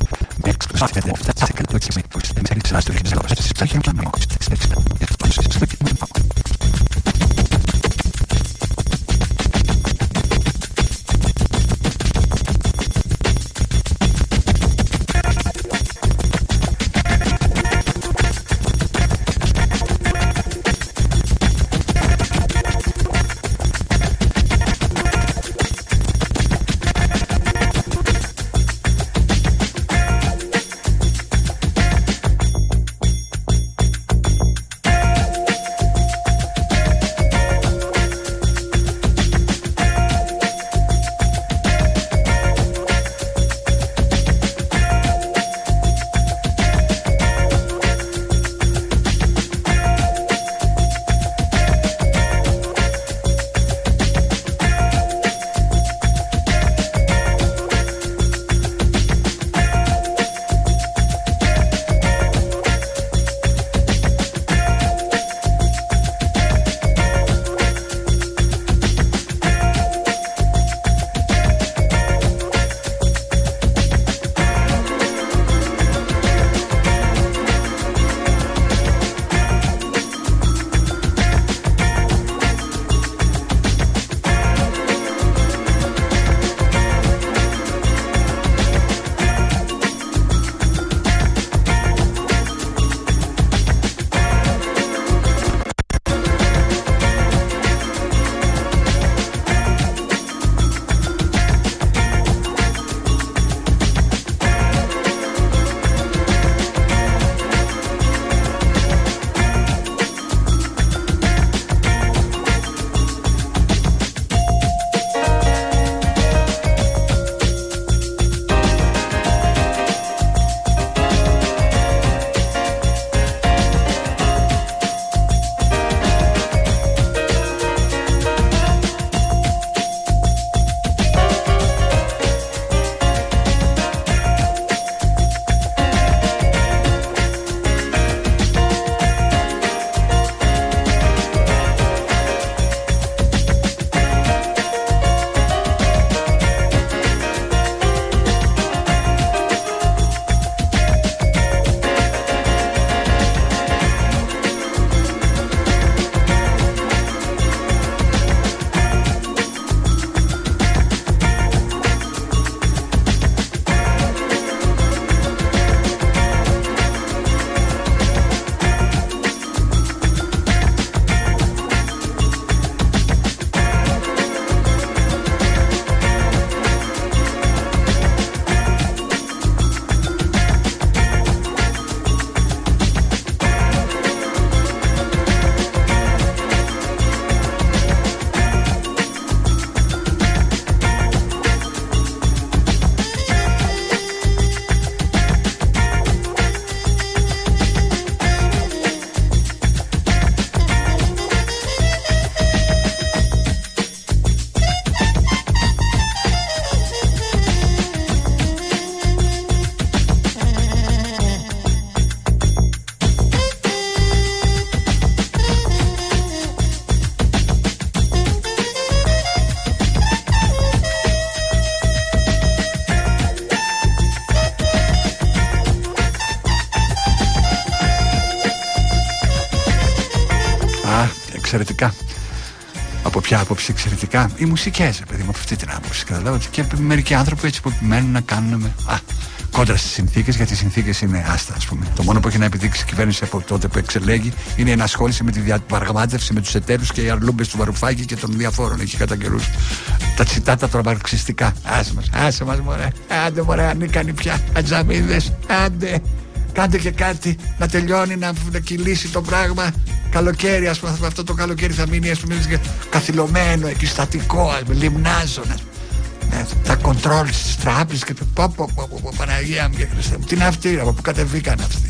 Εξαιρετικά. Από ποια άποψη εξαιρετικά? Οι μουσικές, παιδί μου, από αυτή την άποψη. Καταλάβατε. Και μερικοί άνθρωποι έτσι που επιμένουν να κάνουν κόντρα στις συνθήκες, γιατί οι συνθήκες είναι άστα, ας πούμε. Το μόνο που έχει να επιδείξει η κυβέρνηση από τότε που εξελέγει είναι η ενασχόληση με τη διαπραγμάτευση με τους εταίρους και οι αρλούμπες του Βαρουφάκη και των διαφόρων εκεί κατά καιρούς. Τα τσιτάτα των μαρξιστικά. Άσε μας μωρέ. Άντε μωρέ, ανίκανοι πια. Ατζαμίδες. Άντε. Κάντε και κάτι να τελειώνει, να κυλήσει το πράγμα. Καλοκαίρι, ας πούμε, αυτό το καλοκαίρι θα μείνει, ας πούμε, καθυλωμένο, εκεί στατικό, λιμνάζω. Τα κοντρόλ στις τράπεζες και πω Παναγία μου και Χριστέ μου. Τι είναι αυτή, από πού κατεβήκαν αυτοί?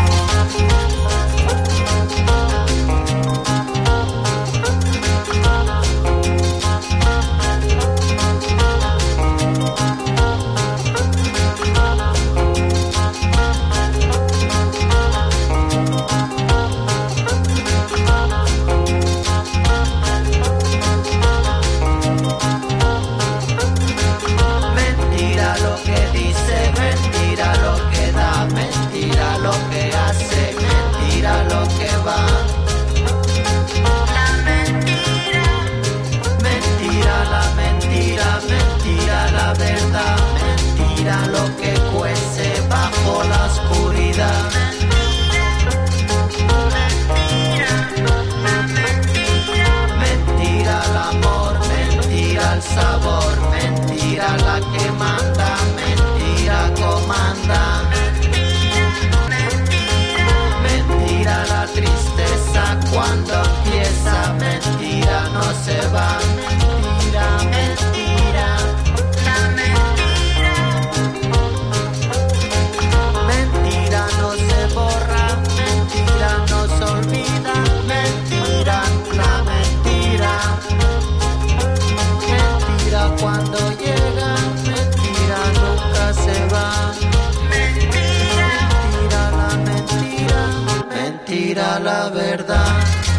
Sabor, mentira la que manda, mentira comanda. Mentira la tristeza cuando empieza, mentira no se va, mentira, mentira. La mentira, mentira no se borra, mentira no se olvida, mentira, la mentira. Cuando llega, mentira nunca se va. Mentira, mentira la mentira, mentira la verdad.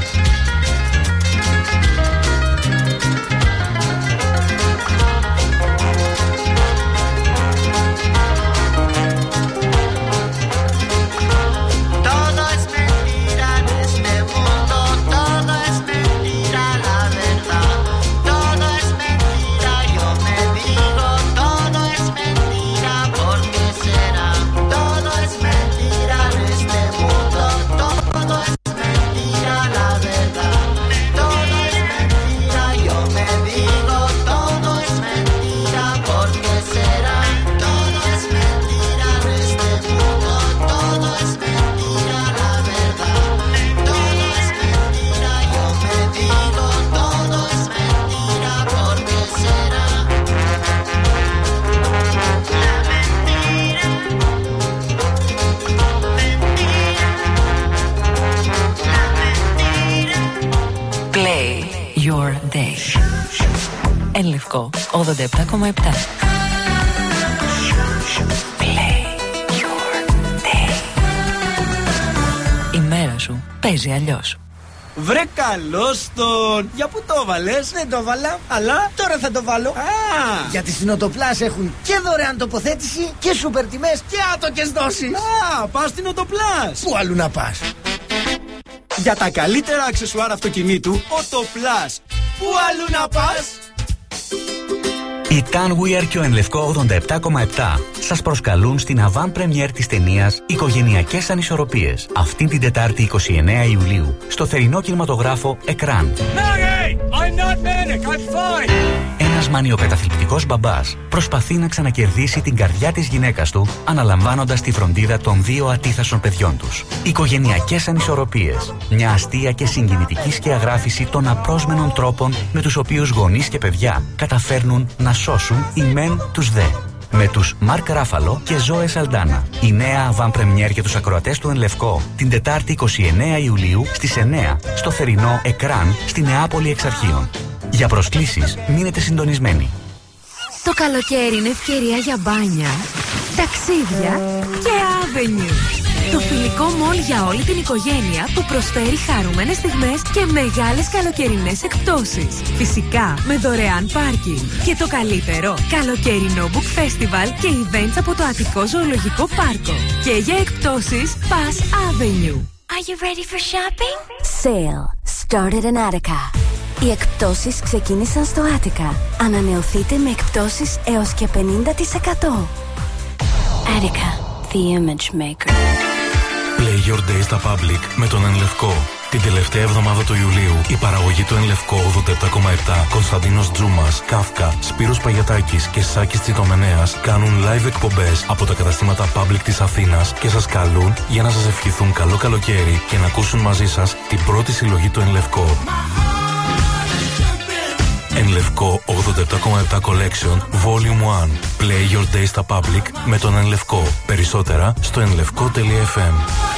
Λευκό 87,7. Η μέρα σου παίζει αλλιώς. Βρε καλώς τον! Για πού το βάλες? Δεν το βάλα, αλλά τώρα θα το βάλω. Γιατί στην Οτοπλάς έχουν και δωρεάν τοποθέτηση και σούπερ τιμές και άτοκες δόσεις. Πας στην Οτοπλάς. Πού αλλού να πας? Για τα καλύτερα αξεσουάρ αυτοκινήτου, Οτοπλάς. Πού αλλού να πας? Η Tanweer και ο Ενλευκό 87,7 σας προσκαλούν στην avant-première της ταινίας «Οικογενειακές ανισορροπίες» αυτήν την Τετάρτη 29 Ιουλίου στο θερινό κινηματογράφο Εκράν. Ένας μανιοκαταθλιπτικός μπαμπάς προσπαθεί να ξανακερδίσει την καρδιά της γυναίκας του αναλαμβάνοντας τη φροντίδα των δύο ατίθασων παιδιών τους. Οικογενειακές ανισορροπίες. Μια αστεία και συγκινητική σκιαγράφηση των απρόσμενων τρόπων με τους οποίους γονείς και παιδιά καταφέρνουν να σώσουν οι μεν τους δε. Με τους Μάρκ Ράφαλο και Ζόε Σαλντάνα. Η νέα avant-première για τους ακροατές του Ενλευκό την Τετάρτη 29 Ιουλίου στις 9 στο θερινό Εκράν στη Νεάπολη εξ αρχείων. Για προσκλήσεις μείνετε συντονισμένοι. Το καλοκαίρι είναι ευκαιρία για μπάνια, ταξίδια και Avenue. Το φιλικό μολ για όλη την οικογένεια που προσφέρει χαρούμενες στιγμές και μεγάλες καλοκαιρινές εκπτώσεις. Φυσικά με δωρεάν πάρκινγκ. Και το καλύτερο, καλοκαιρινό book festival και events από το Αττικό Ζωολογικό Πάρκο. Και για εκπτώσεις, Pass Avenue. Are you ready for shopping? Sale started in Attica. Οι εκπτώσεις ξεκίνησαν στο Attica. Ανανεωθείτε με εκπτώσεις έως και 50%. Attica, the image maker. Play your day στα Public με τον Εν Λευκό. Την τελευταία εβδομάδα του Ιουλίου, η παραγωγή του Εν Λευκό 87,7, Κωνσταντίνος Τζούμας, Κάφκα, Σπύρος Παγιατάκης και Σάκης Τσιτομενέας κάνουν live εκπομπές από τα καταστήματα Public της Αθήνας και σας καλούν για να σας ευχηθούν καλό καλοκαίρι και να ακούσουν μαζί σας την πρώτη συλλογή του Εν Λευκό. Εν Λευκό 87,7 Collection Volume 1. Play your day στα Public με τον Εν Λευκό. Περισσότερα στο enlevko.fm.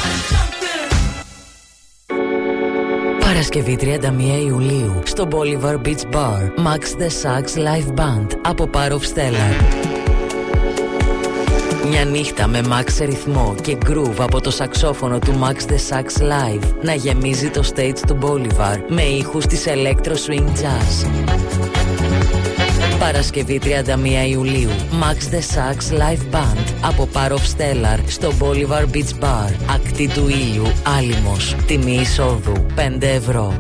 Παρασκευή 31 Ιουλίου στο Bolivar Beach Bar Max the Sax Live Band από Power of Stellar. Μια νύχτα με Max σε ρυθμό και groove από το σαξόφωνο του Max the Sax Live να γεμίζει το stage του Bolivar με ήχους της Electro Swing Jazz. Παρασκευή 31 Ιουλίου Max the Sax Live Band από Power of Stellar στο Bolivar Beach Bar. Ακτή του Ήλιου, Άλυμος. Τιμή εισόδου 5 ευρώ.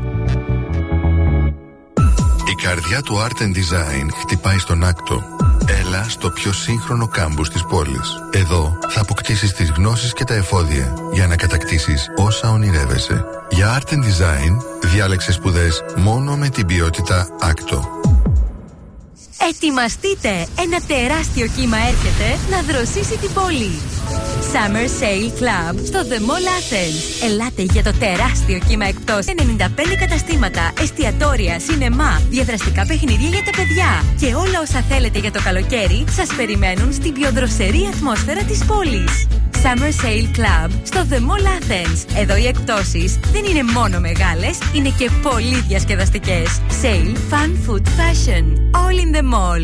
Η καρδιά του Art and Design χτυπάει στον Άκτο. Έλα στο πιο σύγχρονο κάμπους της πόλης. Εδώ θα αποκτήσεις τις γνώσεις και τα εφόδια για να κατακτήσεις όσα ονειρεύεσαι. Για Art and Design διάλεξε σπουδές μόνο με την ποιότητα Άκτο. Ετοιμαστείτε! Ένα τεράστιο κύμα έρχεται να δροσίσει την πόλη. Summer Sale Club στο The Mall Athens. Ελάτε για το τεράστιο κύμα εκπτώσεων. 95 καταστήματα, εστιατόρια, σινεμά, διαδραστικά παιχνίδια για τα παιδιά και όλα όσα θέλετε για το καλοκαίρι σας περιμένουν στην πιο δροσερή ατμόσφαιρα της πόλης. Summer Sale Club στο The Mall Athens. Εδώ οι εκπτώσεις δεν είναι μόνο μεγάλες, είναι και πολύ διασκεδαστικές. Sale, fun, food, fashion. All in the mall.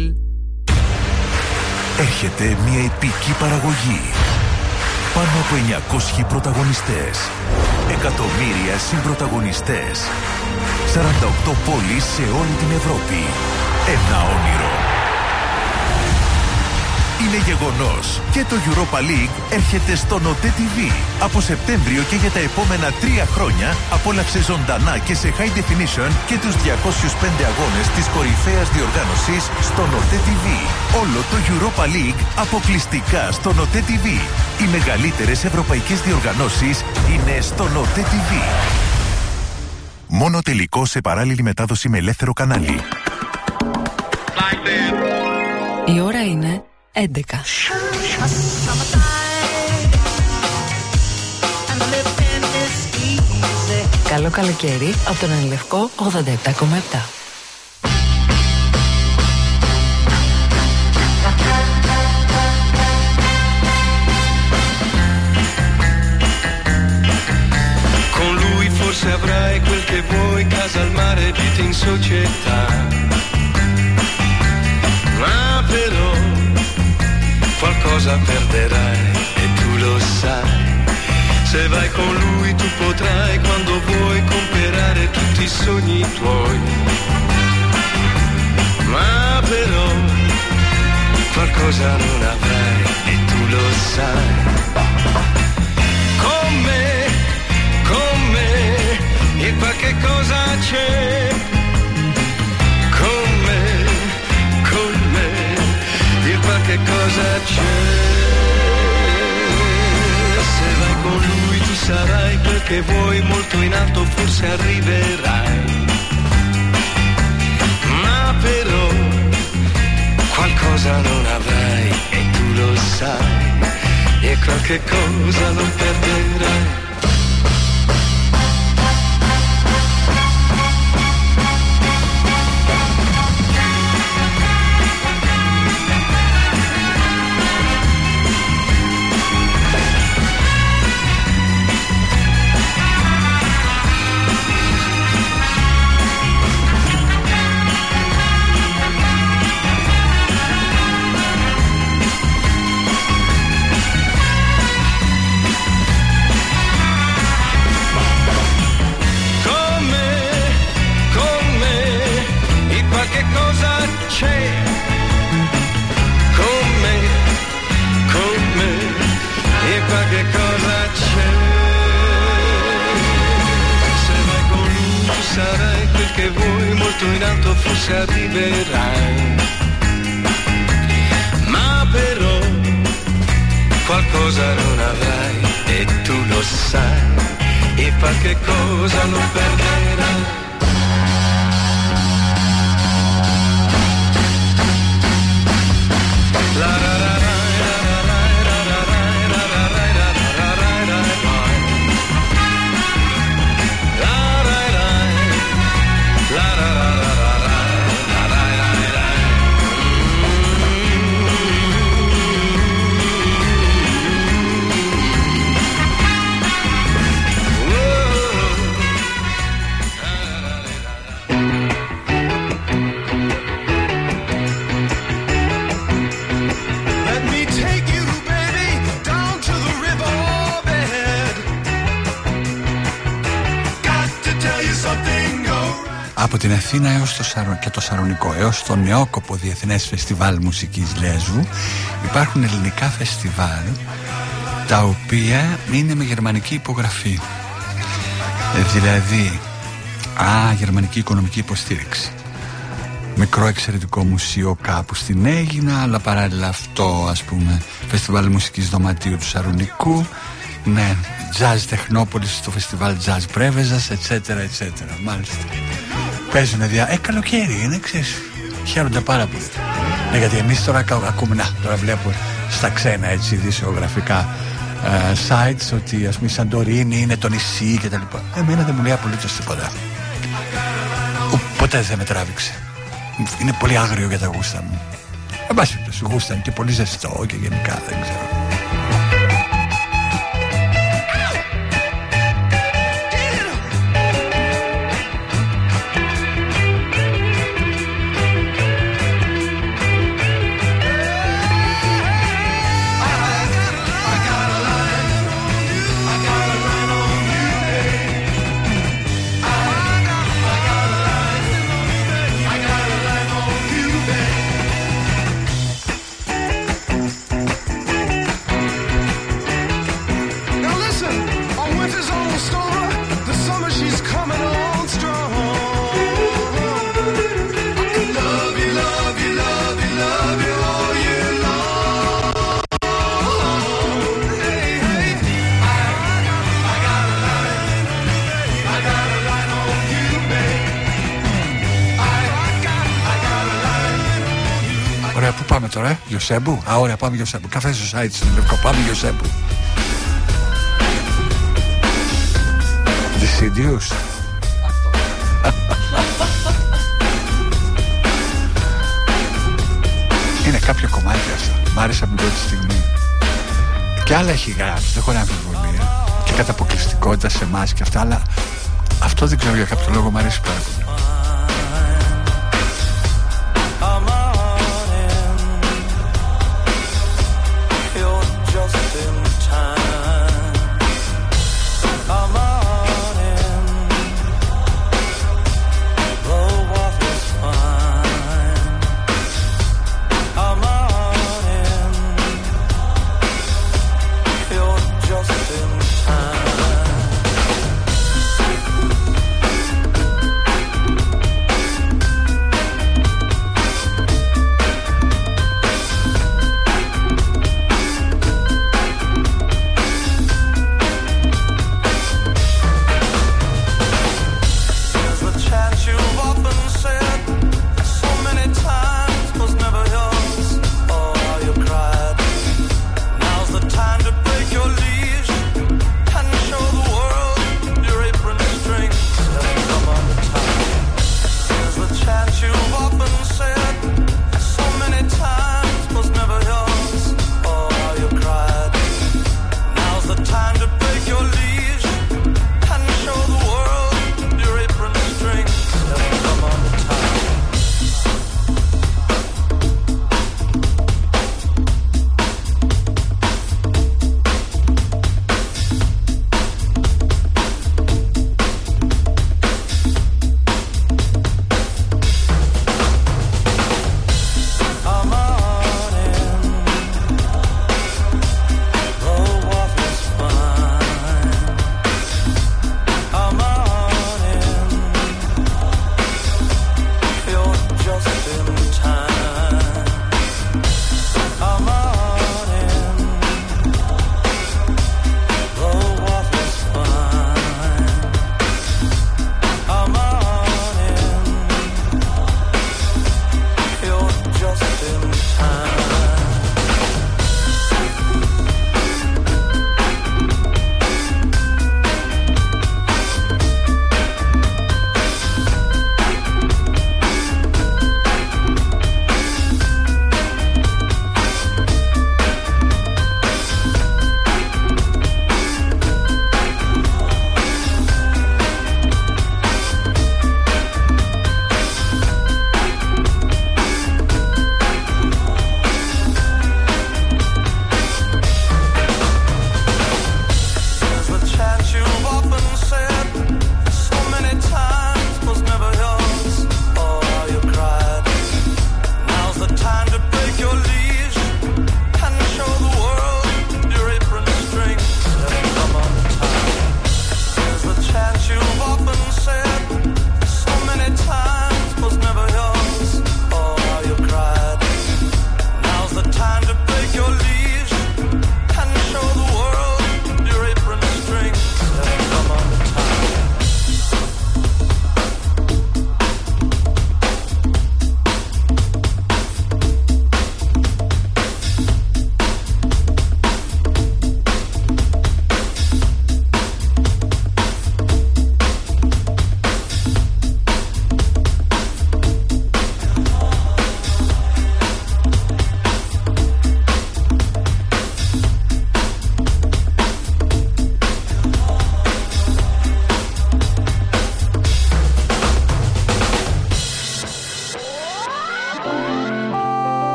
Έρχεται μια επική παραγωγή. Πάνω από 900 πρωταγωνιστές. Εκατομμύρια συμπρωταγωνιστές. 48 πόλεις σε όλη την Ευρώπη. Ένα όνειρο. Είναι γεγονός. Και το Europa League έρχεται στο Noté TV. Από Σεπτέμβριο και για τα επόμενα 3 χρόνια απόλαυσε ζωντανά και σε high definition και τους 205 αγώνες της κορυφαίας διοργάνωσης στο Noté TV. Όλο το Europa League αποκλειστικά στο Noté TV. Οι μεγαλύτερες ευρωπαϊκές διοργανώσεις είναι στο Noté TV. Μόνο τελικό σε παράλληλη μετάδοση με ελεύθερο κανάλι. Η ώρα είναι 11. Καλό καλοκαίρι από τον Εν Λευκό 87,7. Con lui forse avrai quel che vuoi, casa al mare, vita in società. Ma però qualcosa perderai e tu lo sai. Se vai con lui tu potrai quando vuoi comprare tutti i sogni tuoi. Ma però qualcosa non avrai e tu lo sai. Con me, e qualche cosa c'è. Con me, e qualche cosa c'è. Se vai con lui tu sarai quel che vuoi, molto in alto forse arriverai. Ma però qualcosa non avrai e tu lo sai, e qualche cosa non perderai. che vuoi, molto in alto forse arriverai. Ma però qualcosa non avrai e tu lo sai, e qualche cosa non perderai. La la la la. Από την Αθήνα έως και το Σαρονικό, έως το νεόκοπο Διεθνές Φεστιβάλ Μουσικής Λέσβου, υπάρχουν ελληνικά φεστιβάλ τα οποία είναι με γερμανική υπογραφή. Δηλαδή γερμανική οικονομική υποστήριξη. Μικρό εξαιρετικό μουσείο κάπου στην Αίγινα, αλλά παράλληλα αυτό, ας πούμε, φεστιβάλ μουσικής δωματίου του Σαρονικού. Ναι, Jazz Τεχνόπολης στο φεστιβάλ Jazz Πρέβεζας, etc. Μάλιστα. Παίζουν καλοκαίρι είναι, ξέρεις. Χαίρονται πάρα πολύ. Ναι, γιατί εμείς τώρα ακούμε, τώρα βλέπω στα ξένα έτσι ειδησιογραφικά sites ότι, ας πούμε, η Σαντορίνη είναι το νησί και τα λοιπά. Εμένα δεν μου λέει απολύτως τίποτα. Ποτέ δεν με τράβηξε. Είναι πολύ άγριο για τα γούστα μου. Εν πάση περιπτώσει, γούστα είναι και πολύ ζεστό και γενικά δεν ξέρω. Πού πάμε τώρα, Γιωσέμπου? Ωραία, πάμε Γιωσέμπου. Καφέ Society στον Λευκό, πάμε Γιωσέμπου. Decidious. Είναι κάποιο κομμάτι αυτό. Μ' άρεσε από την πρώτη στιγμή. Και άλλα έχει γράψει, δεν χωράει αμφιβολία. Και κατά αποκλειστικότητα σε εμάς και αυτά, αλλά αυτό δεν ξέρω για κάποιο λόγο μ' αρέσει πάρα πολύ.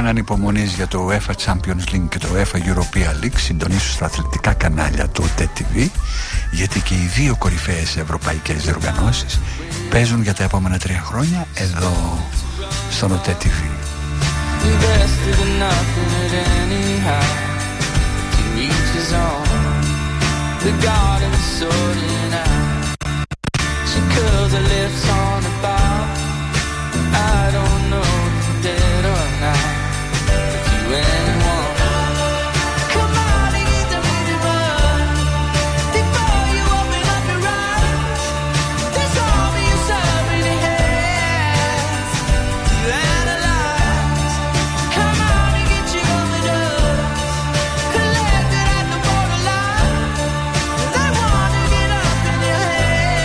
ανυπομονείς για το UEFA Champions League και το UEFA Europa League, συντονίσου στα αθλητικά κανάλια του TED-TV, γιατί και οι δύο κορυφαίες ευρωπαϊκές διοργανώσεις παίζουν για τα επόμενα 3 χρόνια εδώ στον TED-TV. She curls her lips on a bow. I don't know if you're dead or not. If you anyone, come on and get the minute run before you open up your eyes. There's only you serving hands to analyze. Come on and get your overdose collected at the borderline. They want to get up in their head.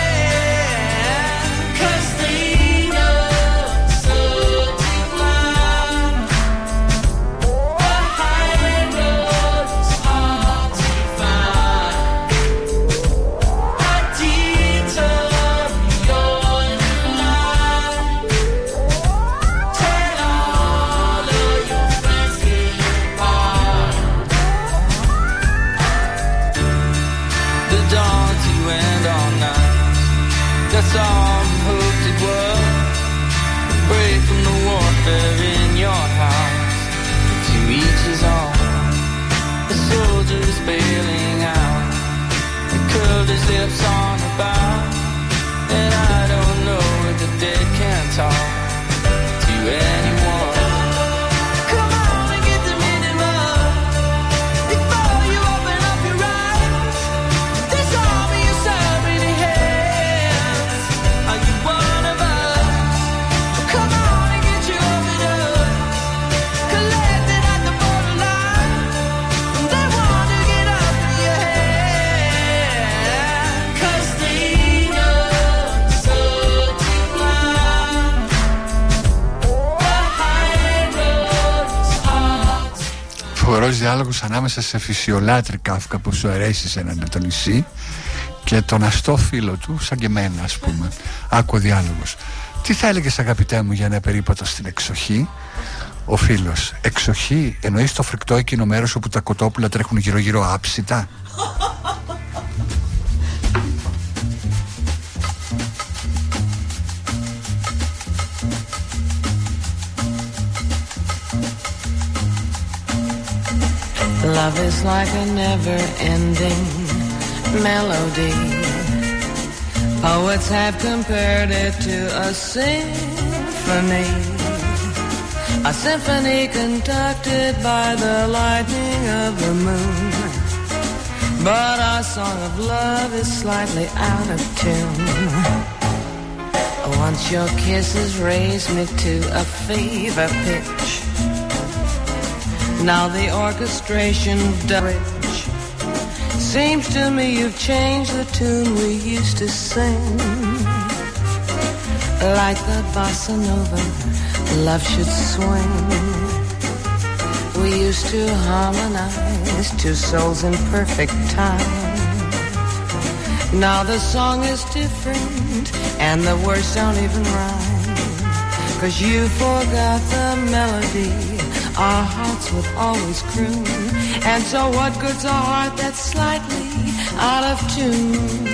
That's all we hoped it was. A break from the warfare in your house. To each his own. The soldier is bailing out. He curled his lips on the bow. And I don't know if the dead can talk to anyone. Come on and get the minimum before you open up your eyes. This army is serving hands. Are you one of us? Come on and get your overdose collected at the borderline. They want to get up in your head, 'cause they know so deep down the high road is hard. Φοβερός διάλογος ανάμεσα σε φυσιολάτρη Κάφκα που σου αρέσει σε έναν το νησί και τον αστό φίλο του, σαν και εμένα ας πούμε. Άκου ο διάλογος. Τι θα έλεγες αγαπητέ μου για ένα περίπατο στην εξοχή? Ο φίλος. Εξοχή, εννοείς το φρικτό εκείνο μέρος όπου τα κοτόπουλα τρέχουν γύρω γύρω άψητα? Love is like a never-ending melody. Poets have compared it to a symphony. A symphony conducted by the lightning of the moon. But our song of love is slightly out of tune. Once your kisses raise me to a fever pitch. Now the orchestration rich. Seems to me you've changed the tune we used to sing. Like the bossa nova, love should swing. We used to harmonize, two souls in perfect time. Now the song is different, and the words don't even rhyme. 'Cause you forgot the melody our hearts would always croon. And so what good's a heart that's slightly out of tune?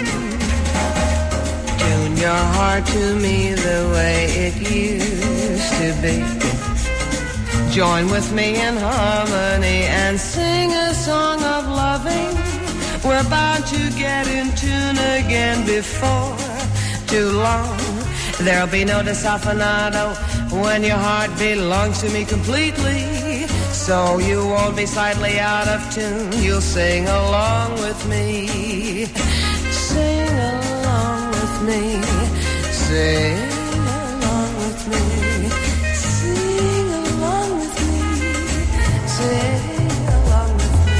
Tune your heart to me the way it used to be. Join with me in harmony and sing a song of loving. We're bound to get in tune again before too long. There'll be no desafinado when your heart belongs to me completely. So you won't be slightly out of tune. You'll sing along with me. Sing along with me. Sing along with me. Sing along with me. Sing along with me.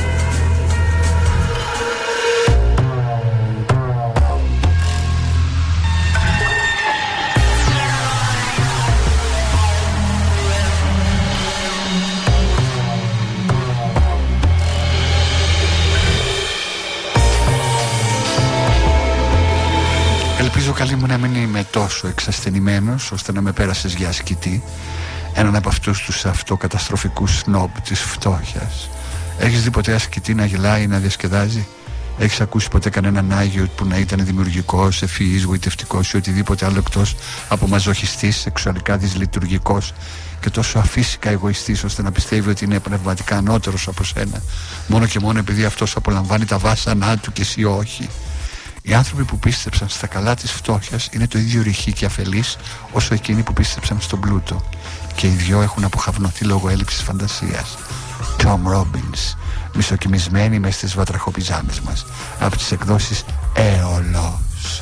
Ελπίζω καλή μου να μην είμαι τόσο εξασθενημένος ώστε να με πέρασες για ασκητή. έναν από αυτούς τους αυτοκαταστροφικούς σνόμπ της φτώχειας. Έχεις δει ποτέ ασκητή να γελάει, να διασκεδάζει? Έχεις ακούσει ποτέ κανέναν Άγιο που να ήταν δημιουργικός, ευφυής, γοητευτικός ή οτιδήποτε άλλο εκτός από μαζοχιστής, σεξουαλικά δυσλειτουργικός και τόσο αφύσικα εγωιστής ώστε να πιστεύει ότι είναι πνευματικά ανώτερος από σένα, μόνο και μόνο επειδή αυτός απολαμβάνει τα βάσανά του και εσύ όχι? Οι άνθρωποι που πίστεψαν στα καλά της φτώχειας είναι το ίδιο ρηχοί και αφελείς όσο εκείνοι που πίστεψαν στον πλούτο, και οι δυο έχουν αποχαυνωθεί λόγω έλλειψης φαντασίας. Tom Robbins, μισοκοιμισμένοι μες στις βατραχοπιζάμες μας, από τις εκδόσεις Έολος.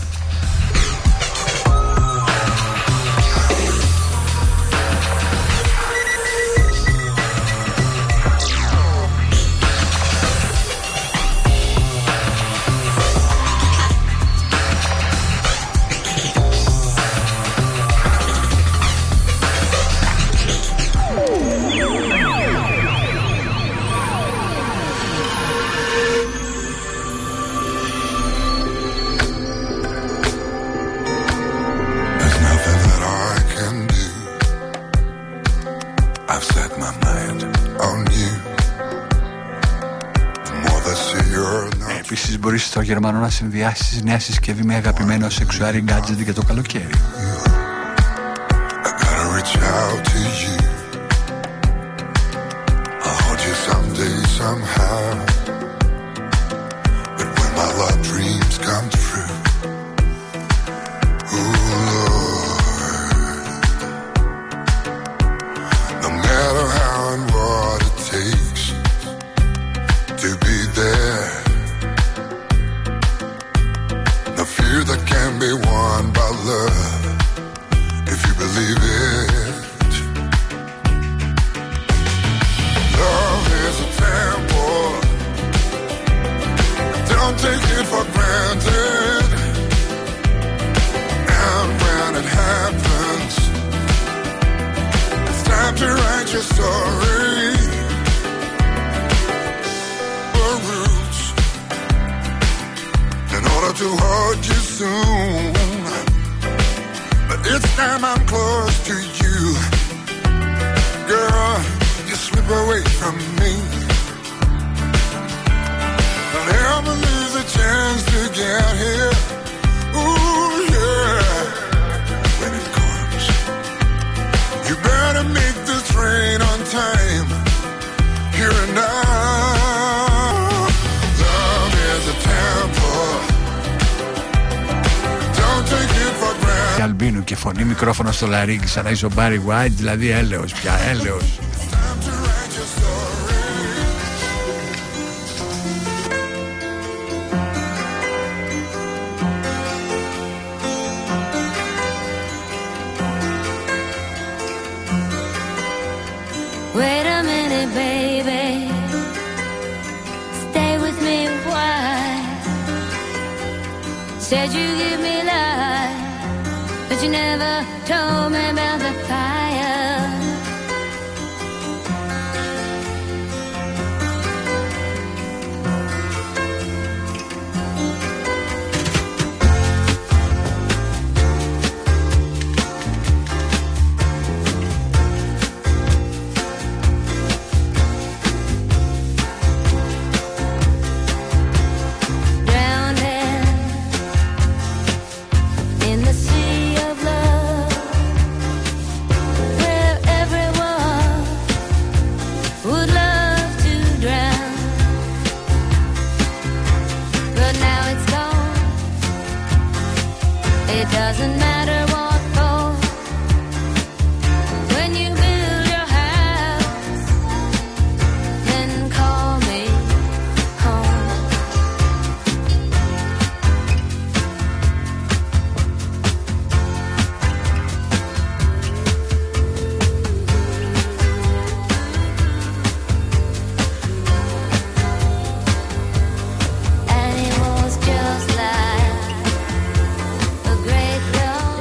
Επίσης μπορείς στο Γερμανό να συνδυάσεις νέα συσκευή με αγαπημένο σεξουάρι gadget για το καλοκαίρι. Και φωνή, μικρόφωνο στο λαρίκι, σαν να είσαι ο Μπάρι White, δηλαδή έλεος πια, έλεος. Wait a minute, baby. Stay with me a while. Said you give me life, but you never told me about the fire. Doesn't matter what for. When you build your house, then call me home. And it was just like a great love.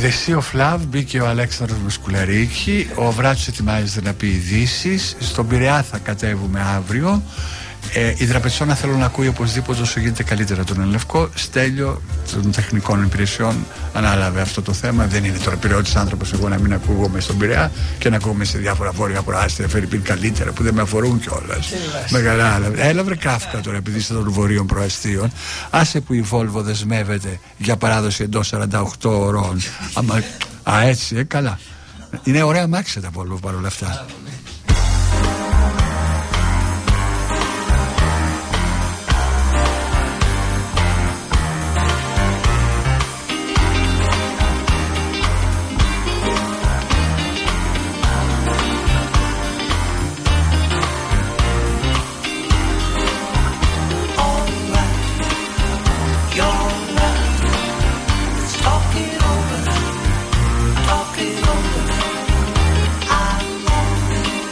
The Sea of Love μπήκε ο Αλέξανδρος Μουσκουλαρίκη. Ο Βράτσος ετοιμάζεται να πει ειδήσεις. Στον Πειραιά θα κατέβουμε αύριο. Η Τραπετσόνα θέλω να ακούει οπωσδήποτε όσο γίνεται καλύτερα τον Ενλευκό. Στέλιο των τεχνικών υπηρεσιών ανάλαβε αυτό το θέμα. Δεν είναι τώρα πειραιώτης άνθρωπος εγώ να μην ακούγομαι στον Πειραιά και να ακούγομαι σε διάφορα βόρεια προάστια Φερρυπίν καλύτερα που δεν με αφορούν κιόλας. Έλα βρε Κάφκα τώρα επειδή είστε των βορείων προαστίων. Άσε που η Volvo δεσμεύεται για παράδοση εντός 48 ώρων. Έτσι, καλά. Είναι ωραία μάξια τα Volvo παρόλα αυτά. Talk it over. I want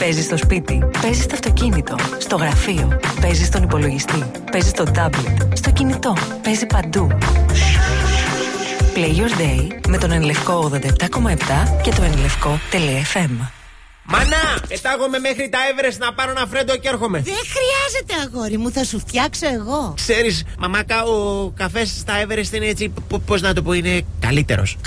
Παίζεις στο σπίτι, παίζεις στο αυτοκίνητο, στο γραφείο, παίζεις στον υπολογιστή, παίζεις στο τάμπλετ, στο κινητό, παίζει παντού. Play your day με τον Ενλευκό 87,7 και το ενλευκό.fm. Μάνα, πετάγομαι μέχρι τα Everest να πάρω ένα φρέντο και έρχομαι. Δεν χρειάζεται, αγόρι μου, θα σου φτιάξω εγώ. Ξέρεις, μαμάκα, ο καφές στα Everest είναι έτσι, πώς να το πω, είναι καλύτερος.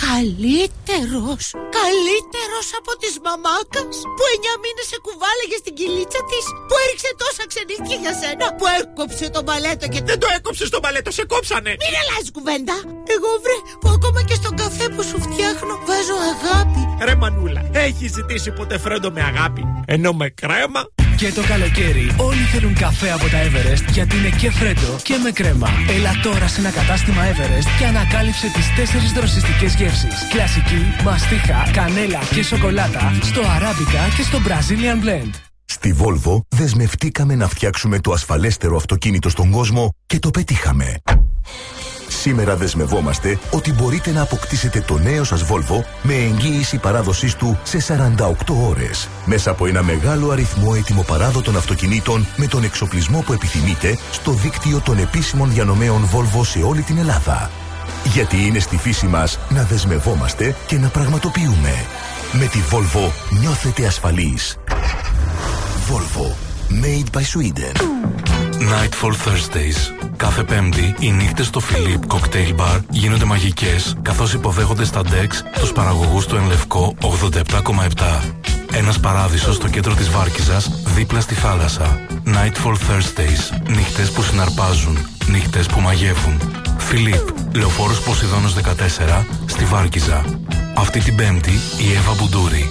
Καλύτερος από της μαμάκας που 9 μήνες σε κουβάλαγε στην κυλίτσα της, που έριξε τόσα ξενύχια για σένα, που έκοψε το μπαλέτο και... Δεν το έκοψε το μπαλέτο, σε κόψανε. Μην αλλάζει κουβέντα. Εγώ βρε, που ακόμα και στον καφέ που σου φτιάχνω βάζω αγάπη. Ρε Μανούλα, έχεις ζητήσει ποτέ φρέντο με αγάπη, ενώ με κρέμα? Και το καλοκαίρι όλοι θέλουν καφέ από τα Everest, γιατί είναι και φρέντο και με κρέμα. Έλα τώρα σε ένα κατάστημα Everest και ανακάλυψε τις 4 δροσιστικές γεύσεις. Κλασική, μαστίχα, κανέλα και σοκολάτα, στο Arabica και στο Brazilian Blend. Στη Volvo δεσμευτήκαμε να φτιάξουμε το ασφαλέστερο αυτοκίνητο στον κόσμο και το πετύχαμε. Σήμερα δεσμευόμαστε ότι μπορείτε να αποκτήσετε το νέο σας Volvo με εγγύηση παράδοσής του σε 48 ώρες. Μέσα από ένα μεγάλο αριθμό ετοιμοπαράδοτων αυτοκινήτων με τον εξοπλισμό που επιθυμείτε στο δίκτυο των επίσημων διανομέων Volvo σε όλη την Ελλάδα. Γιατί είναι στη φύση μας να δεσμευόμαστε και να πραγματοποιούμε. Με τη Volvo νιώθετε ασφαλείς. Volvo. Made by Sweden. Nightfall Thursdays. Κάθε Πέμπτη οι νύχτες στο Philippe Cocktail Bar γίνονται μαγικές, καθώς υποδέχονται στα Dex τους παραγωγούς του Ενλευκό 87,7. Ένας παράδεισος στο κέντρο της Βάρκιζας, δίπλα στη θάλασσα. Nightfall Thursdays. Νύχτες που συναρπάζουν. Νύχτες που μαγεύουν. Philippe, Λεωφόρος Ποσειδώνος 14, στη Βάρκιζα. Αυτή την Πέμπτη η Εύα Μπουντούρη.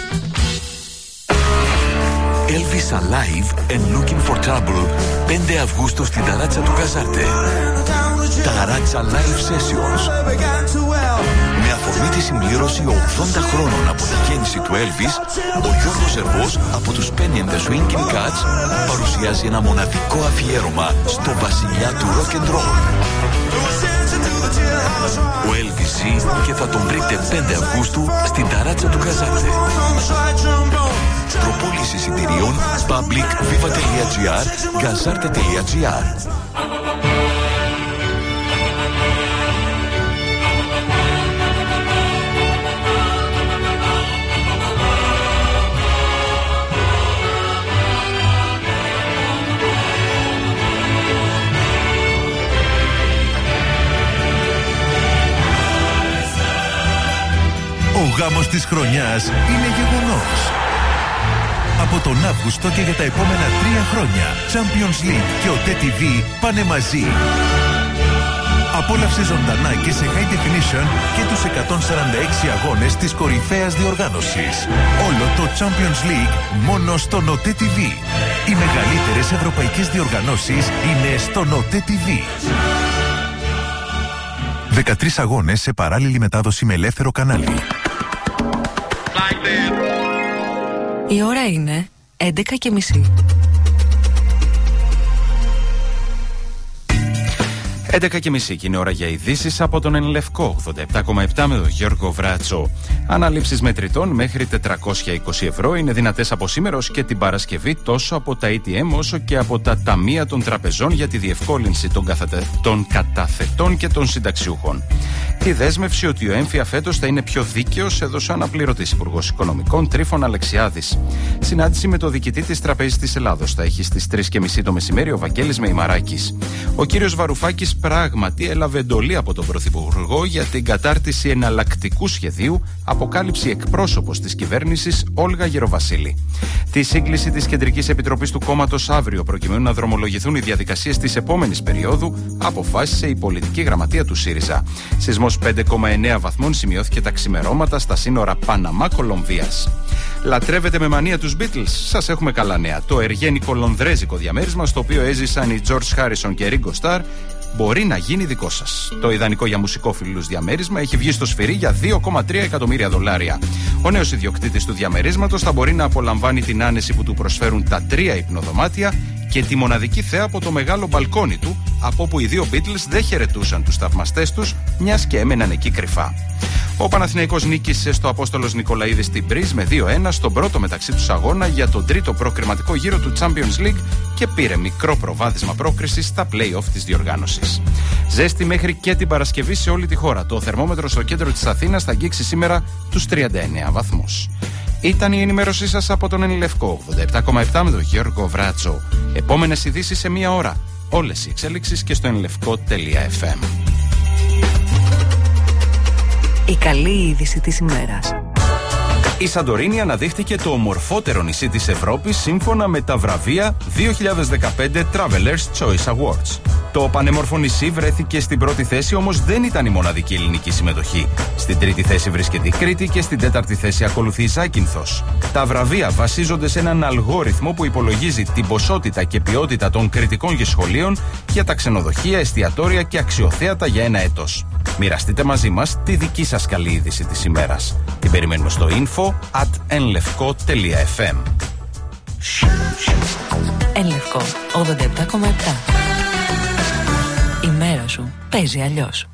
Elvis Alive and Looking for Trouble 5 Αυγούστου στην ταράτσα του Καζάρτε. Ταράτσα Live Sessions. Με αφορμή τη συμπλήρωση 80 χρόνων από τη γέννηση του Elvis, ο Γιώργος Ζερβός από τους Penny and the Swingin' Cats παρουσιάζει ένα μοναδικό αφιέρωμα στο βασιλιά του rock and roll. Ο Elvis ζει και θα τον βρείτε 5 Αυγούστου στην ταράτσα του Καζάρτε. Προπόληση εισιτηρίων public.viva.gr, gazarte.gr. Ο γάμος της χρονιάς είναι γεγονός. Από τον Αύγουστο και για τα επόμενα 3 χρόνια, Champions League και ο TTV πάνε μαζί. Απόλαυσε ζωντανά και σε high definition και τους 146 αγώνες της κορυφαίας διοργάνωσης. Όλο το Champions League μόνο στον OTE TV. Οι μεγαλύτερες ευρωπαϊκές διοργανώσεις είναι στον OTE TV. 13 αγώνες σε παράλληλη μετάδοση με ελεύθερο κανάλι. Η ώρα είναι 11:30. 11:30 και είναι ώρα για ειδήσεις από τον Ενλευκό 87,7 με τον Γιώργο Βράτσο. Αναλήψεις μετρητών μέχρι 420 ευρώ είναι δυνατές από σήμερα ως και την Παρασκευή, τόσο από τα ATM όσο και από τα ταμεία των τραπεζών για τη διευκόλυνση των καταθετών και των συνταξιούχων. Τη δέσμευση ότι ο έμφυα φέτος θα είναι πιο δίκαιος έδωσε ο αναπληρωτής Υπουργός Οικονομικών Τρίφων Αλεξιάδης. Συνάντηση με το διοικητή της Τραπέζης της Ελλάδος θα έχει στις 3:30 το μεσημέρι ο Βαγγέλης Μεϊμαράκης. Ο κύριος Βαρουφάκης πράγματι έλαβε εντολή από τον Πρωθυπουργό για την κατάρτιση εναλλακτικού σχεδίου, αποκάλυψε εκπρόσωπος της κυβέρνησης Όλγα Γεροβασίλη. Τη σύγκληση της Κεντρικής Επιτροπής του κόμματος αύριο, προκειμένου να δρομολογηθούν οι διαδικασίες της επόμενης περίοδου, αποφάσισε η πολιτική γραμματεία του ΣΥΡΙΖΑ. Σεισμός 5,9 βαθμών σημειώθηκε τα ξημερώματα στα σύνορα Παναμά-Κολομβίας. Λατρεύετε με μανία τους Beatles? Σας έχουμε καλά νέα. Το εργένικο λονδρέζικο διαμέρισμα, στο οποίο έζησαν οι George Harrison και Ringo Starr, μπορεί να γίνει δικό σας. Το ιδανικό για μουσικόφιλους διαμέρισμα έχει βγει στο σφυρί για $2,3 εκατομμύρια. Ο νέος ιδιοκτήτης του διαμερίσματος θα μπορεί να απολαμβάνει την άνεση που του προσφέρουν τα 3 υπνοδωμάτια και τη μοναδική θέα από το μεγάλο μπαλκόνι του, από όπου οι δύο Beatles δεν χαιρετούσαν τους θαυμαστές τους, μιας και έμεναν εκεί κρυφά. Ο Παναθηναϊκός νίκησε στο Απόστολος Νικολαίδης στην Μπριζ με 2-1 στον πρώτο μεταξύ τους αγώνα για τον τρίτο προκριματικό γύρο του Champions League και πήρε μικρό προβάδισμα πρόκρισης στα play-off της διοργάνωσης. Ζέστη μέχρι και την Παρασκευή σε όλη τη χώρα. Το θερμόμετρο στο κέντρο της Αθήνας θα αγγίξει σήμερα τους 39 βαθμούς. Ήταν η ενημέρωσή σας από τον Ενηλευκό 87,7 με τον Γιώργο Βράτσο. Επόμενες ειδήσεις σε μία ώρα. Όλες οι εξέλιξεις και στο ενηλευκό.fm. Η καλή είδηση της ημέρας. Η Σαντορίνη αναδείχθηκε το ομορφότερο νησί της Ευρώπης σύμφωνα με τα βραβεία 2015 Travelers Choice Awards. Το πανέμορφο νησί βρέθηκε στην πρώτη θέση, όμως δεν ήταν η μοναδική ελληνική συμμετοχή. Στην τρίτη θέση βρίσκεται η Κρήτη και στην τέταρτη θέση ακολουθεί η Ζάκυνθος. Τα βραβεία βασίζονται σε έναν αλγόριθμο που υπολογίζει την ποσότητα και ποιότητα των κριτικών σχολείων για τα ξενοδοχεία, εστιατόρια και αξιοθέατα για ένα έτος. Μοιραστείτε μαζί μας τη δική σας καλή είδηση της ημέρας. Την περιμένουμε στο info@enlevko.fm. Ενλευκό 87,7. Η μέρα σου παίζει αλλιώς.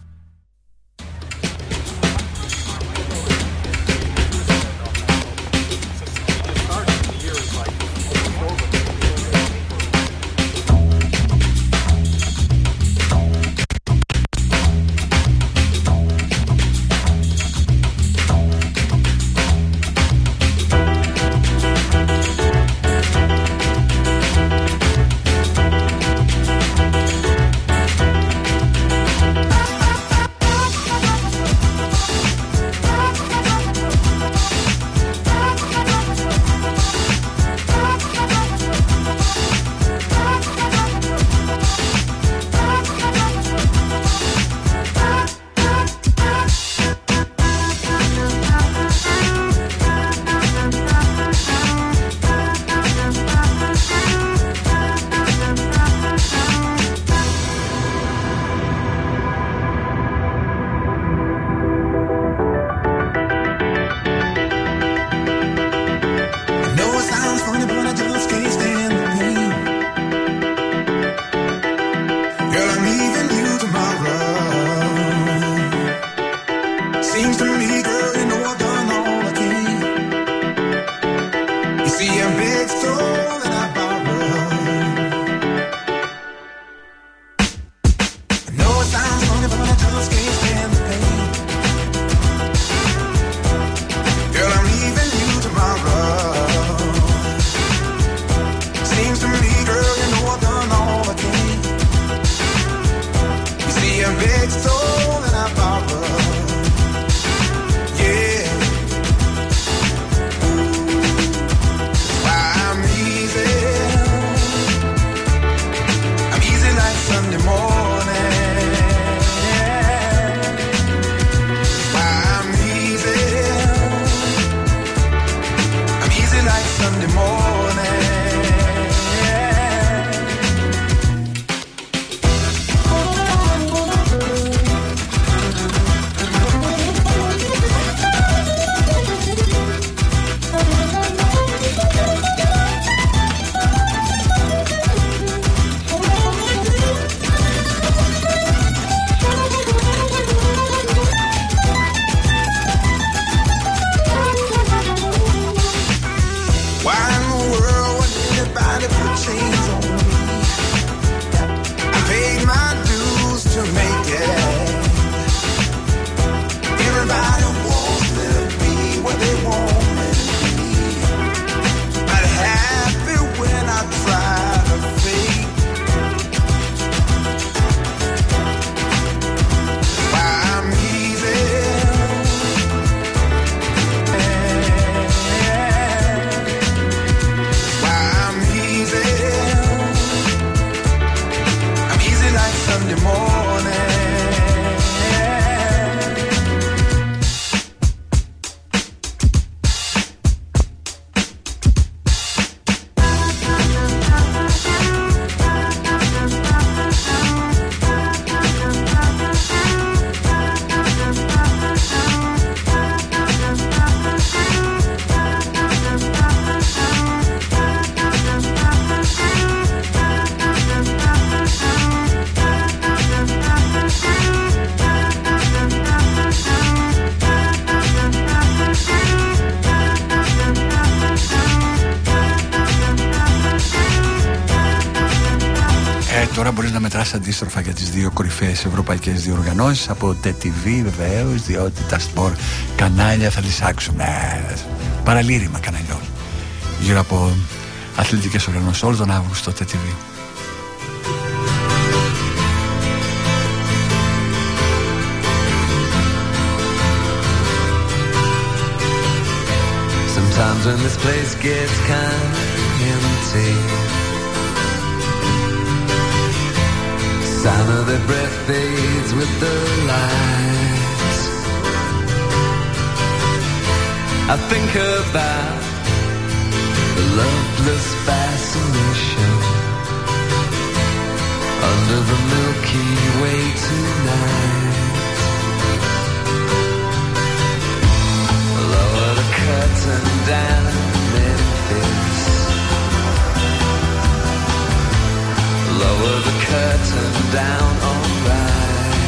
τώρα μπορείς να μετράς αντίστροφα για τις δύο κορυφαίες ευρωπαϊκές διοργανώσεις από TTV βεβαίως, διότι τα σπορ κανάλια θα λυσάξουν. Παραλήρημα καναλιών γύρω από αθλητικές οργανώσεις όλο τον Αύγουστο στο TTV. Sometimes when this place gets kind of empty, sound of their breath fades with the lights. I think about the loveless fascination under the Milky Way tonight. Lower the curtain down Memphis, lower the curtain down, alright.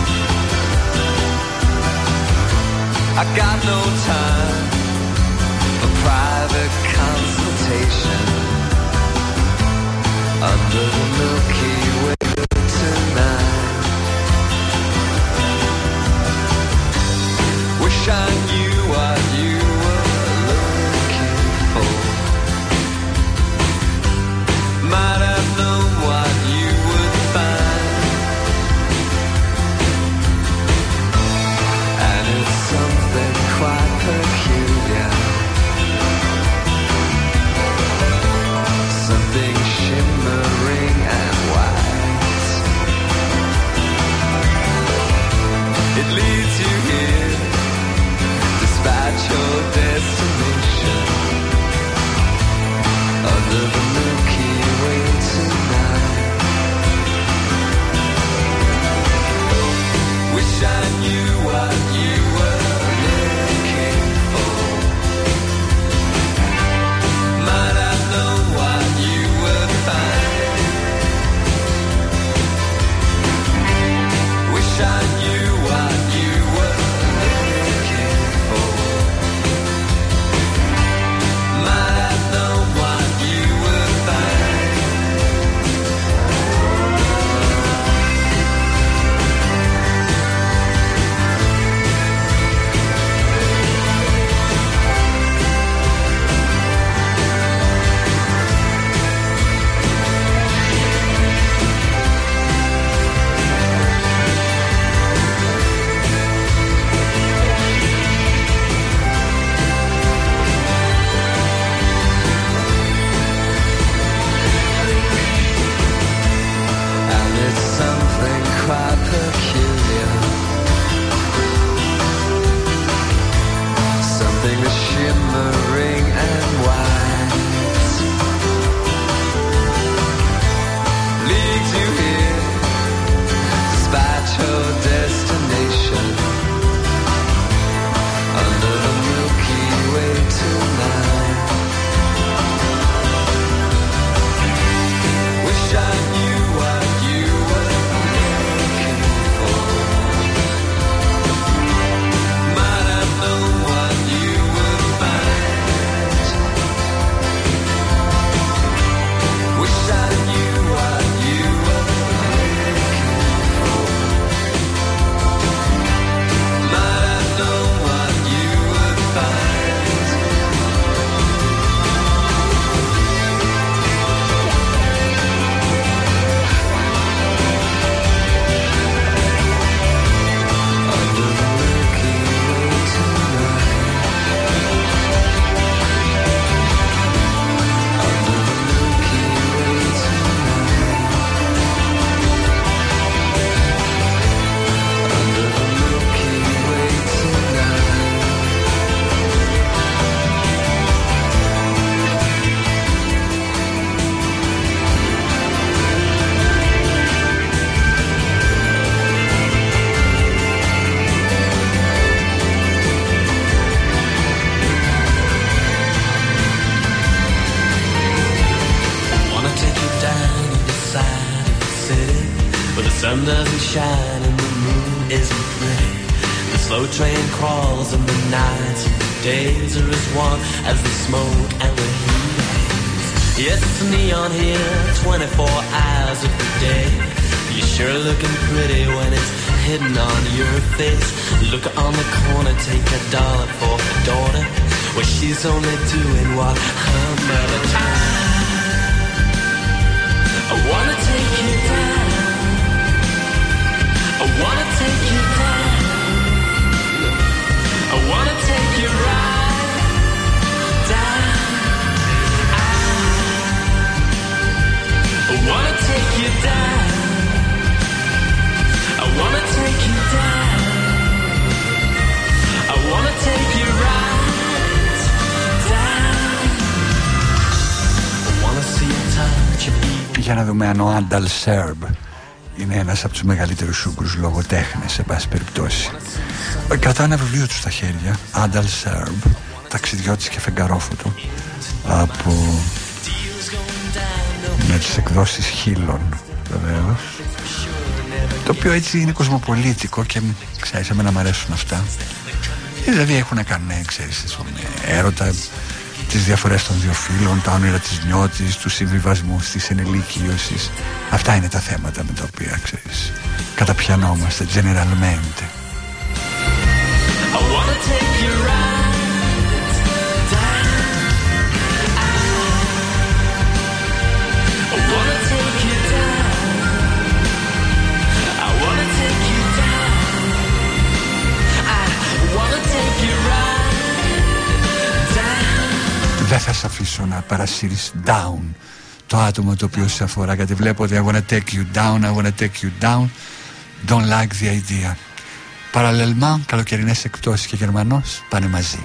I got no time for private consultation under the Milky Way tonight. Wish I knew what you were looking for. Might have known what you would find. And it's something quite peculiar, something shimmering and white. It leads you here, despite your destination, under the Milky Way tonight. Wish I knew what you were looking for. Might have known what you would find. Wish I knew what you were looking for. Might have known what you would find. And it's something quite peculiar, something that's shimmering and white. Leads you here, despite your destination, under the Milky Way tonight. Wish I knew what you were looking for. Might have known what you would find. Wish I knew what you were looking for. Might have known what you would find. Under the Milky Way tonight. Under the Milky Way tonight. Under the Milky Way tonight. Wanna take you down in the side of the city, where the sun doesn't shine and the moon isn't pretty. The slow train crawls and the nights and the days are as one as the smoke and the heat hangs Yes, it's neon here 24 hours of the day. You're sure looking pretty when it's hidden on your face. Look on the corner, take $1 for her daughter. Well, she's only doing what her mother taught. I wanna take you down. I wanna take you down. I wanna take you right down. I wanna take you down. I wanna take you down. I wanna take you right down. I wanna see you touch your feet. Για να δούμε αν ο Άνταλ Σέρμπ είναι ένας από τους μεγαλύτερους Ούγκρους λογοτέχνες, σε πάση περιπτώσει. Κρατάω ένα βιβλίο του στα χέρια, Άνταλ Σέρμπ, ταξιδιώτης και φεγγαρόφωτο, από με τις εκδόσεις Χίλων, βεβαίως, το οποίο έτσι είναι κοσμοπολίτικο και ξέρεις, εμένα μου αρέσουν αυτά. Δηλαδή έχουν να κάνουν, ξέρεις, έρωτα, τις διαφορές των δύο φύλων, τα όνειρα της νιώτης, τους συμβιβασμούς, της ενηλικίωσης. Αυτά είναι τα θέματα με τα οποία, ξέρεις, καταπιανόμαστε generalmente. Δεν θα σε αφήσω να παρασύρεις down το άτομο το οποίο σε αφορά, γιατί βλέπω ότι I wanna take you down, I wanna take you down, don't like the idea. Παραλληλμά, καλοκαιρινές εκπτώσεις και Γερμανός πάνε μαζί.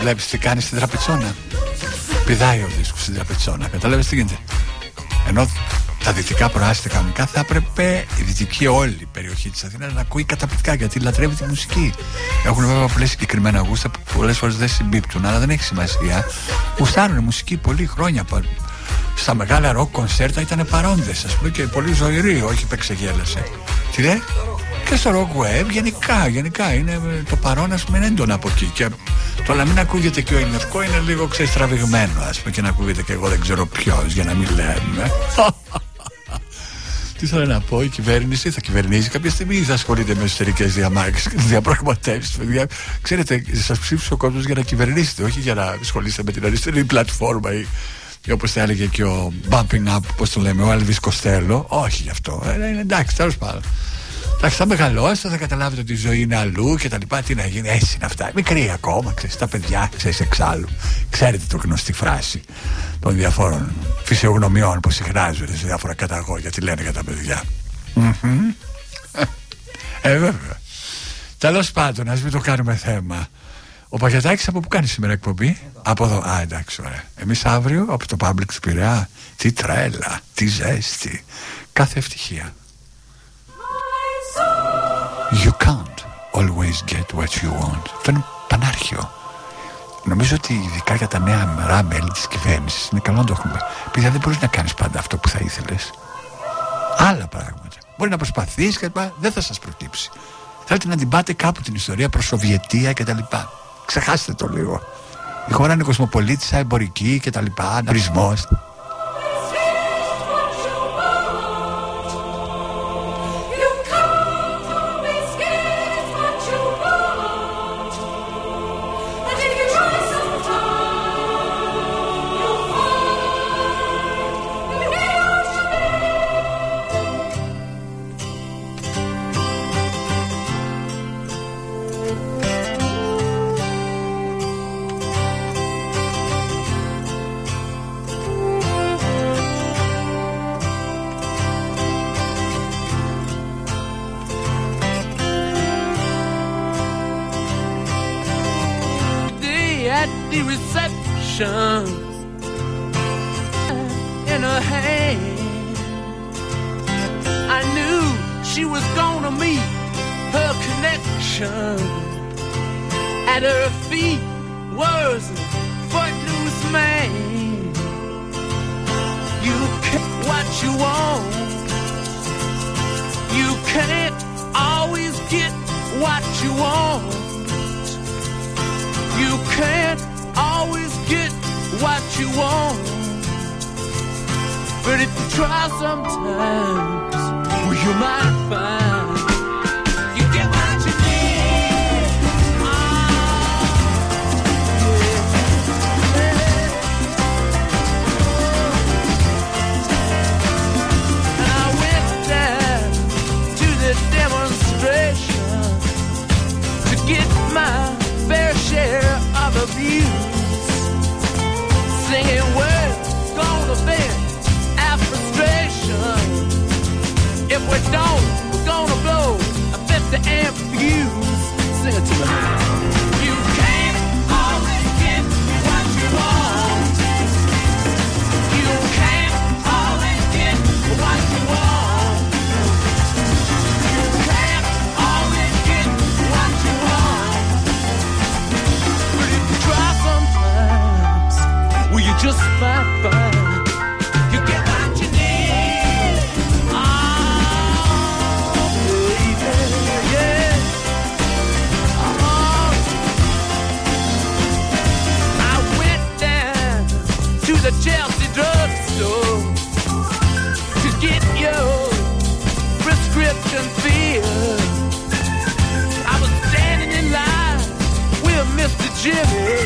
Βλέπεις τι κάνει στην τραπετσόνα. Πηδάει ο δίσκος στην τραπετσόνα. Καταλάβεις τι γίνεται. Ενώ τα δυτικά προάστια κανονικά θα έπρεπε η δυτική όλη η περιοχή της Αθήνας να ακούει καταπληκτικά, γιατί λατρεύει τη μουσική. Έχουν βέβαια πολλές συγκεκριμένα γούστα που πολλές φορές δεν συμπίπτουν, αλλά δεν έχει σημασία. Γουστάρουν μουσική πολλοί χρόνια. Στα μεγάλα ροκ κονσέρτα ήταν παρόντες, ας πούμε, και πολύ ζωηροί, όχι επεξεγέλασε. Τι λέει? Και στο rock web γενικά είναι το παρόν, ας πούμε, έντονα από εκεί. Και το να μην ακούγεται και ο ελληνικό είναι λίγο ξεστραβηγμένο, ας πούμε, και να ακούγεται και εγώ δεν ξέρω ποιος, για να μην λέμε. Τι θέλω να πω, η κυβέρνηση θα κυβερνήσει κάποια στιγμή ή θα ασχολείται με εσωτερικές διαμάχες και διαπραγματεύσεις, παιδιά? Ξέρετε, σας ψήφισε ο κόσμος για να κυβερνήσετε, όχι για να ασχολείστε με την αριστερή πλατφόρμα ή όπως θα έλεγε και ο Bumping Up, πώς το λέμε, ο Elvis Costello. Όχι γι' αυτό. Είναι εντάξει, τέλος πάντων. Εντάξει, θα μεγαλώσετε, θα καταλάβετε ότι η ζωή είναι αλλού και τα λοιπά. Τι να γίνει, έτσι είναι αυτά. Μικρή ακόμα, ξέρεις, τα παιδιά, ξέρεις, εξάλλου. Ξέρετε το γνωστή φράση των διαφόρων φυσιογνωμιών που συχνάζονται σε διάφορα καταγόγια. Τι λένε για τα παιδιά. Βέβαια. Τέλος πάντων, ας μην το κάνουμε θέμα. Ο Παγιατάκης από πού κάνει σήμερα εκπομπή? Από εδώ. Α, εντάξει, ωραία. Εμείς αύριο από το Public του Πειραιά. Τι τρέλα, τι ζέστη. Κάθε ευτυχία. You can't always get what you want. Αυτό είναι πανάρχιο. Νομίζω ότι ειδικά για τα νέα μέλη της κυβέρνησης είναι καλό να το έχουμε. Επειδή δεν μπορείς να κάνεις πάντα αυτό που θα ήθελες. Άλλα πράγματα. Μπορεί να προσπαθείς και δεν θα σας προκύψει. Θέλετε να την πάτε κάπου την ιστορία προς Σοβιετία και τα λοιπά. Ξεχάστε το λίγο. Η χώρα είναι κοσμοπολίτησα, εμπορική και τα λοιπά. Τουρισμός. In her hand, I knew she was gonna meet her connection. At her feet was a footloose man. You get what you want. You can't always get what you want. You can't always get what you want. But if you try sometimes, well, you might find you get what you need. Oh, yeah. And I went down to the demonstration to get my fair share of abuse, singing words gonna bend our frustration. If we don't, we're gonna blow a 50 amp fuse. Sing it to me. You can't always get what you want. You can't always get what you want. You can't always get what you want. But if you try sometimes, well, you just might find you get what you need. Oh, baby, yeah. Oh, I went down to the Chelsea drugstore to get your prescription filled. I was standing in line with Mr. Jimmy.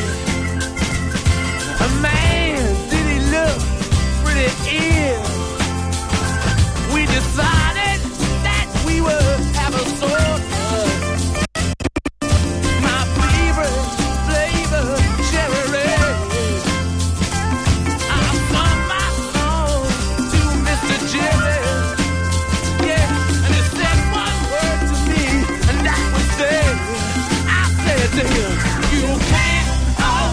A man, did he look pretty ill? We decided that we would have a soda. My favorite flavor, cherry red. I sung my song to Mr. Jimmy. Yeah, and he said one word to me, and that was it. I said to him, you can't always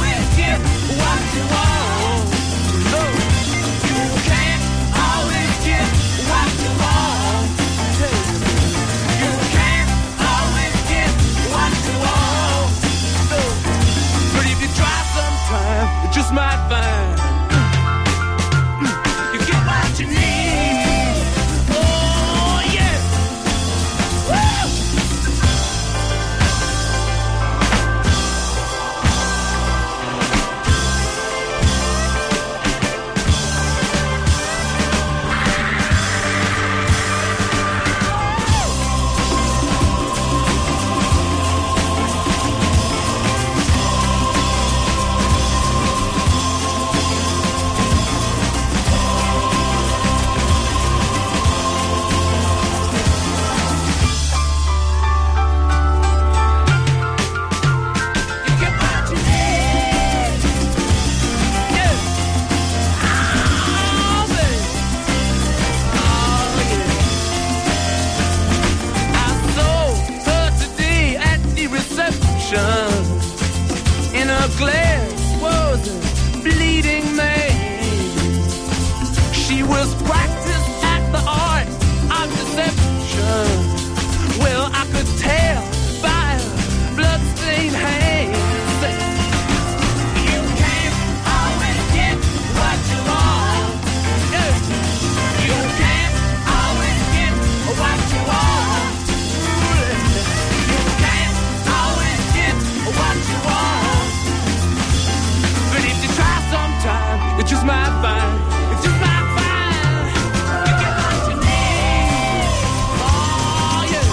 glass was a bleeding maze. She was practiced at the art of deception. Well, I could tell by her bloodstained hands. You can't always get what you want. You can't always get what you want. You can't always get what you want. But if you try sometime, you just might find. You just might find. You get what you need. Oh yeah.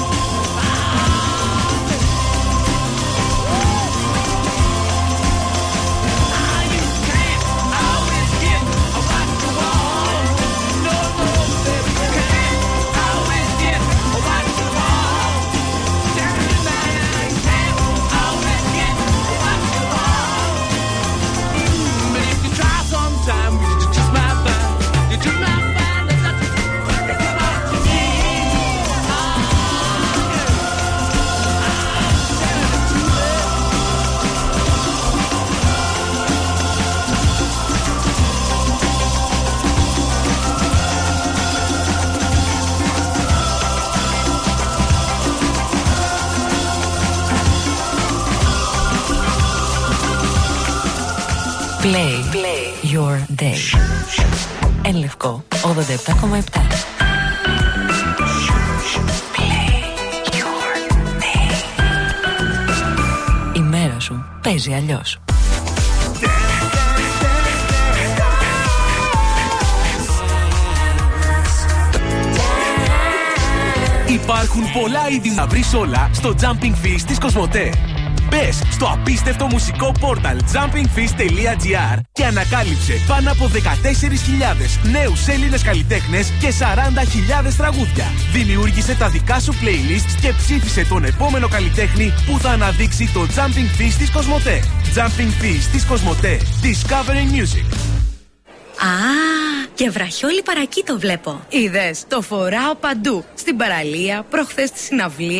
You can't always get what you want. No, no, baby, you can't always get what you want. Tell me now, you can't always get what you want. But if you try sometime, you just might find. You just might find that that's what you need. Play your day. Εν Λευκό 87,7. Η μέρα σου παίζει αλλιώς. Υπάρχουν πολλά είδη να βρεις όλα στο Jumping Fish της Κοσμοτέ. Μπες στο απίστευτο μουσικό πόρταλ jumpingfish.gr και ανακάλυψε πάνω από 14.000 νέους Έλληνες καλλιτέχνες και 40.000 τραγούδια. Δημιούργησε τα δικά σου playlists και ψήφισε τον επόμενο καλλιτέχνη που θα αναδείξει το Jumping Fish της Κοσμοτέ. Jumping Fish της Κοσμοτέ. Discovering Music. Και βραχιόλι παρακεί το βλέπω. Είδες, το φοράω παντού. Στην παραλία, προχθές στη συναυλία.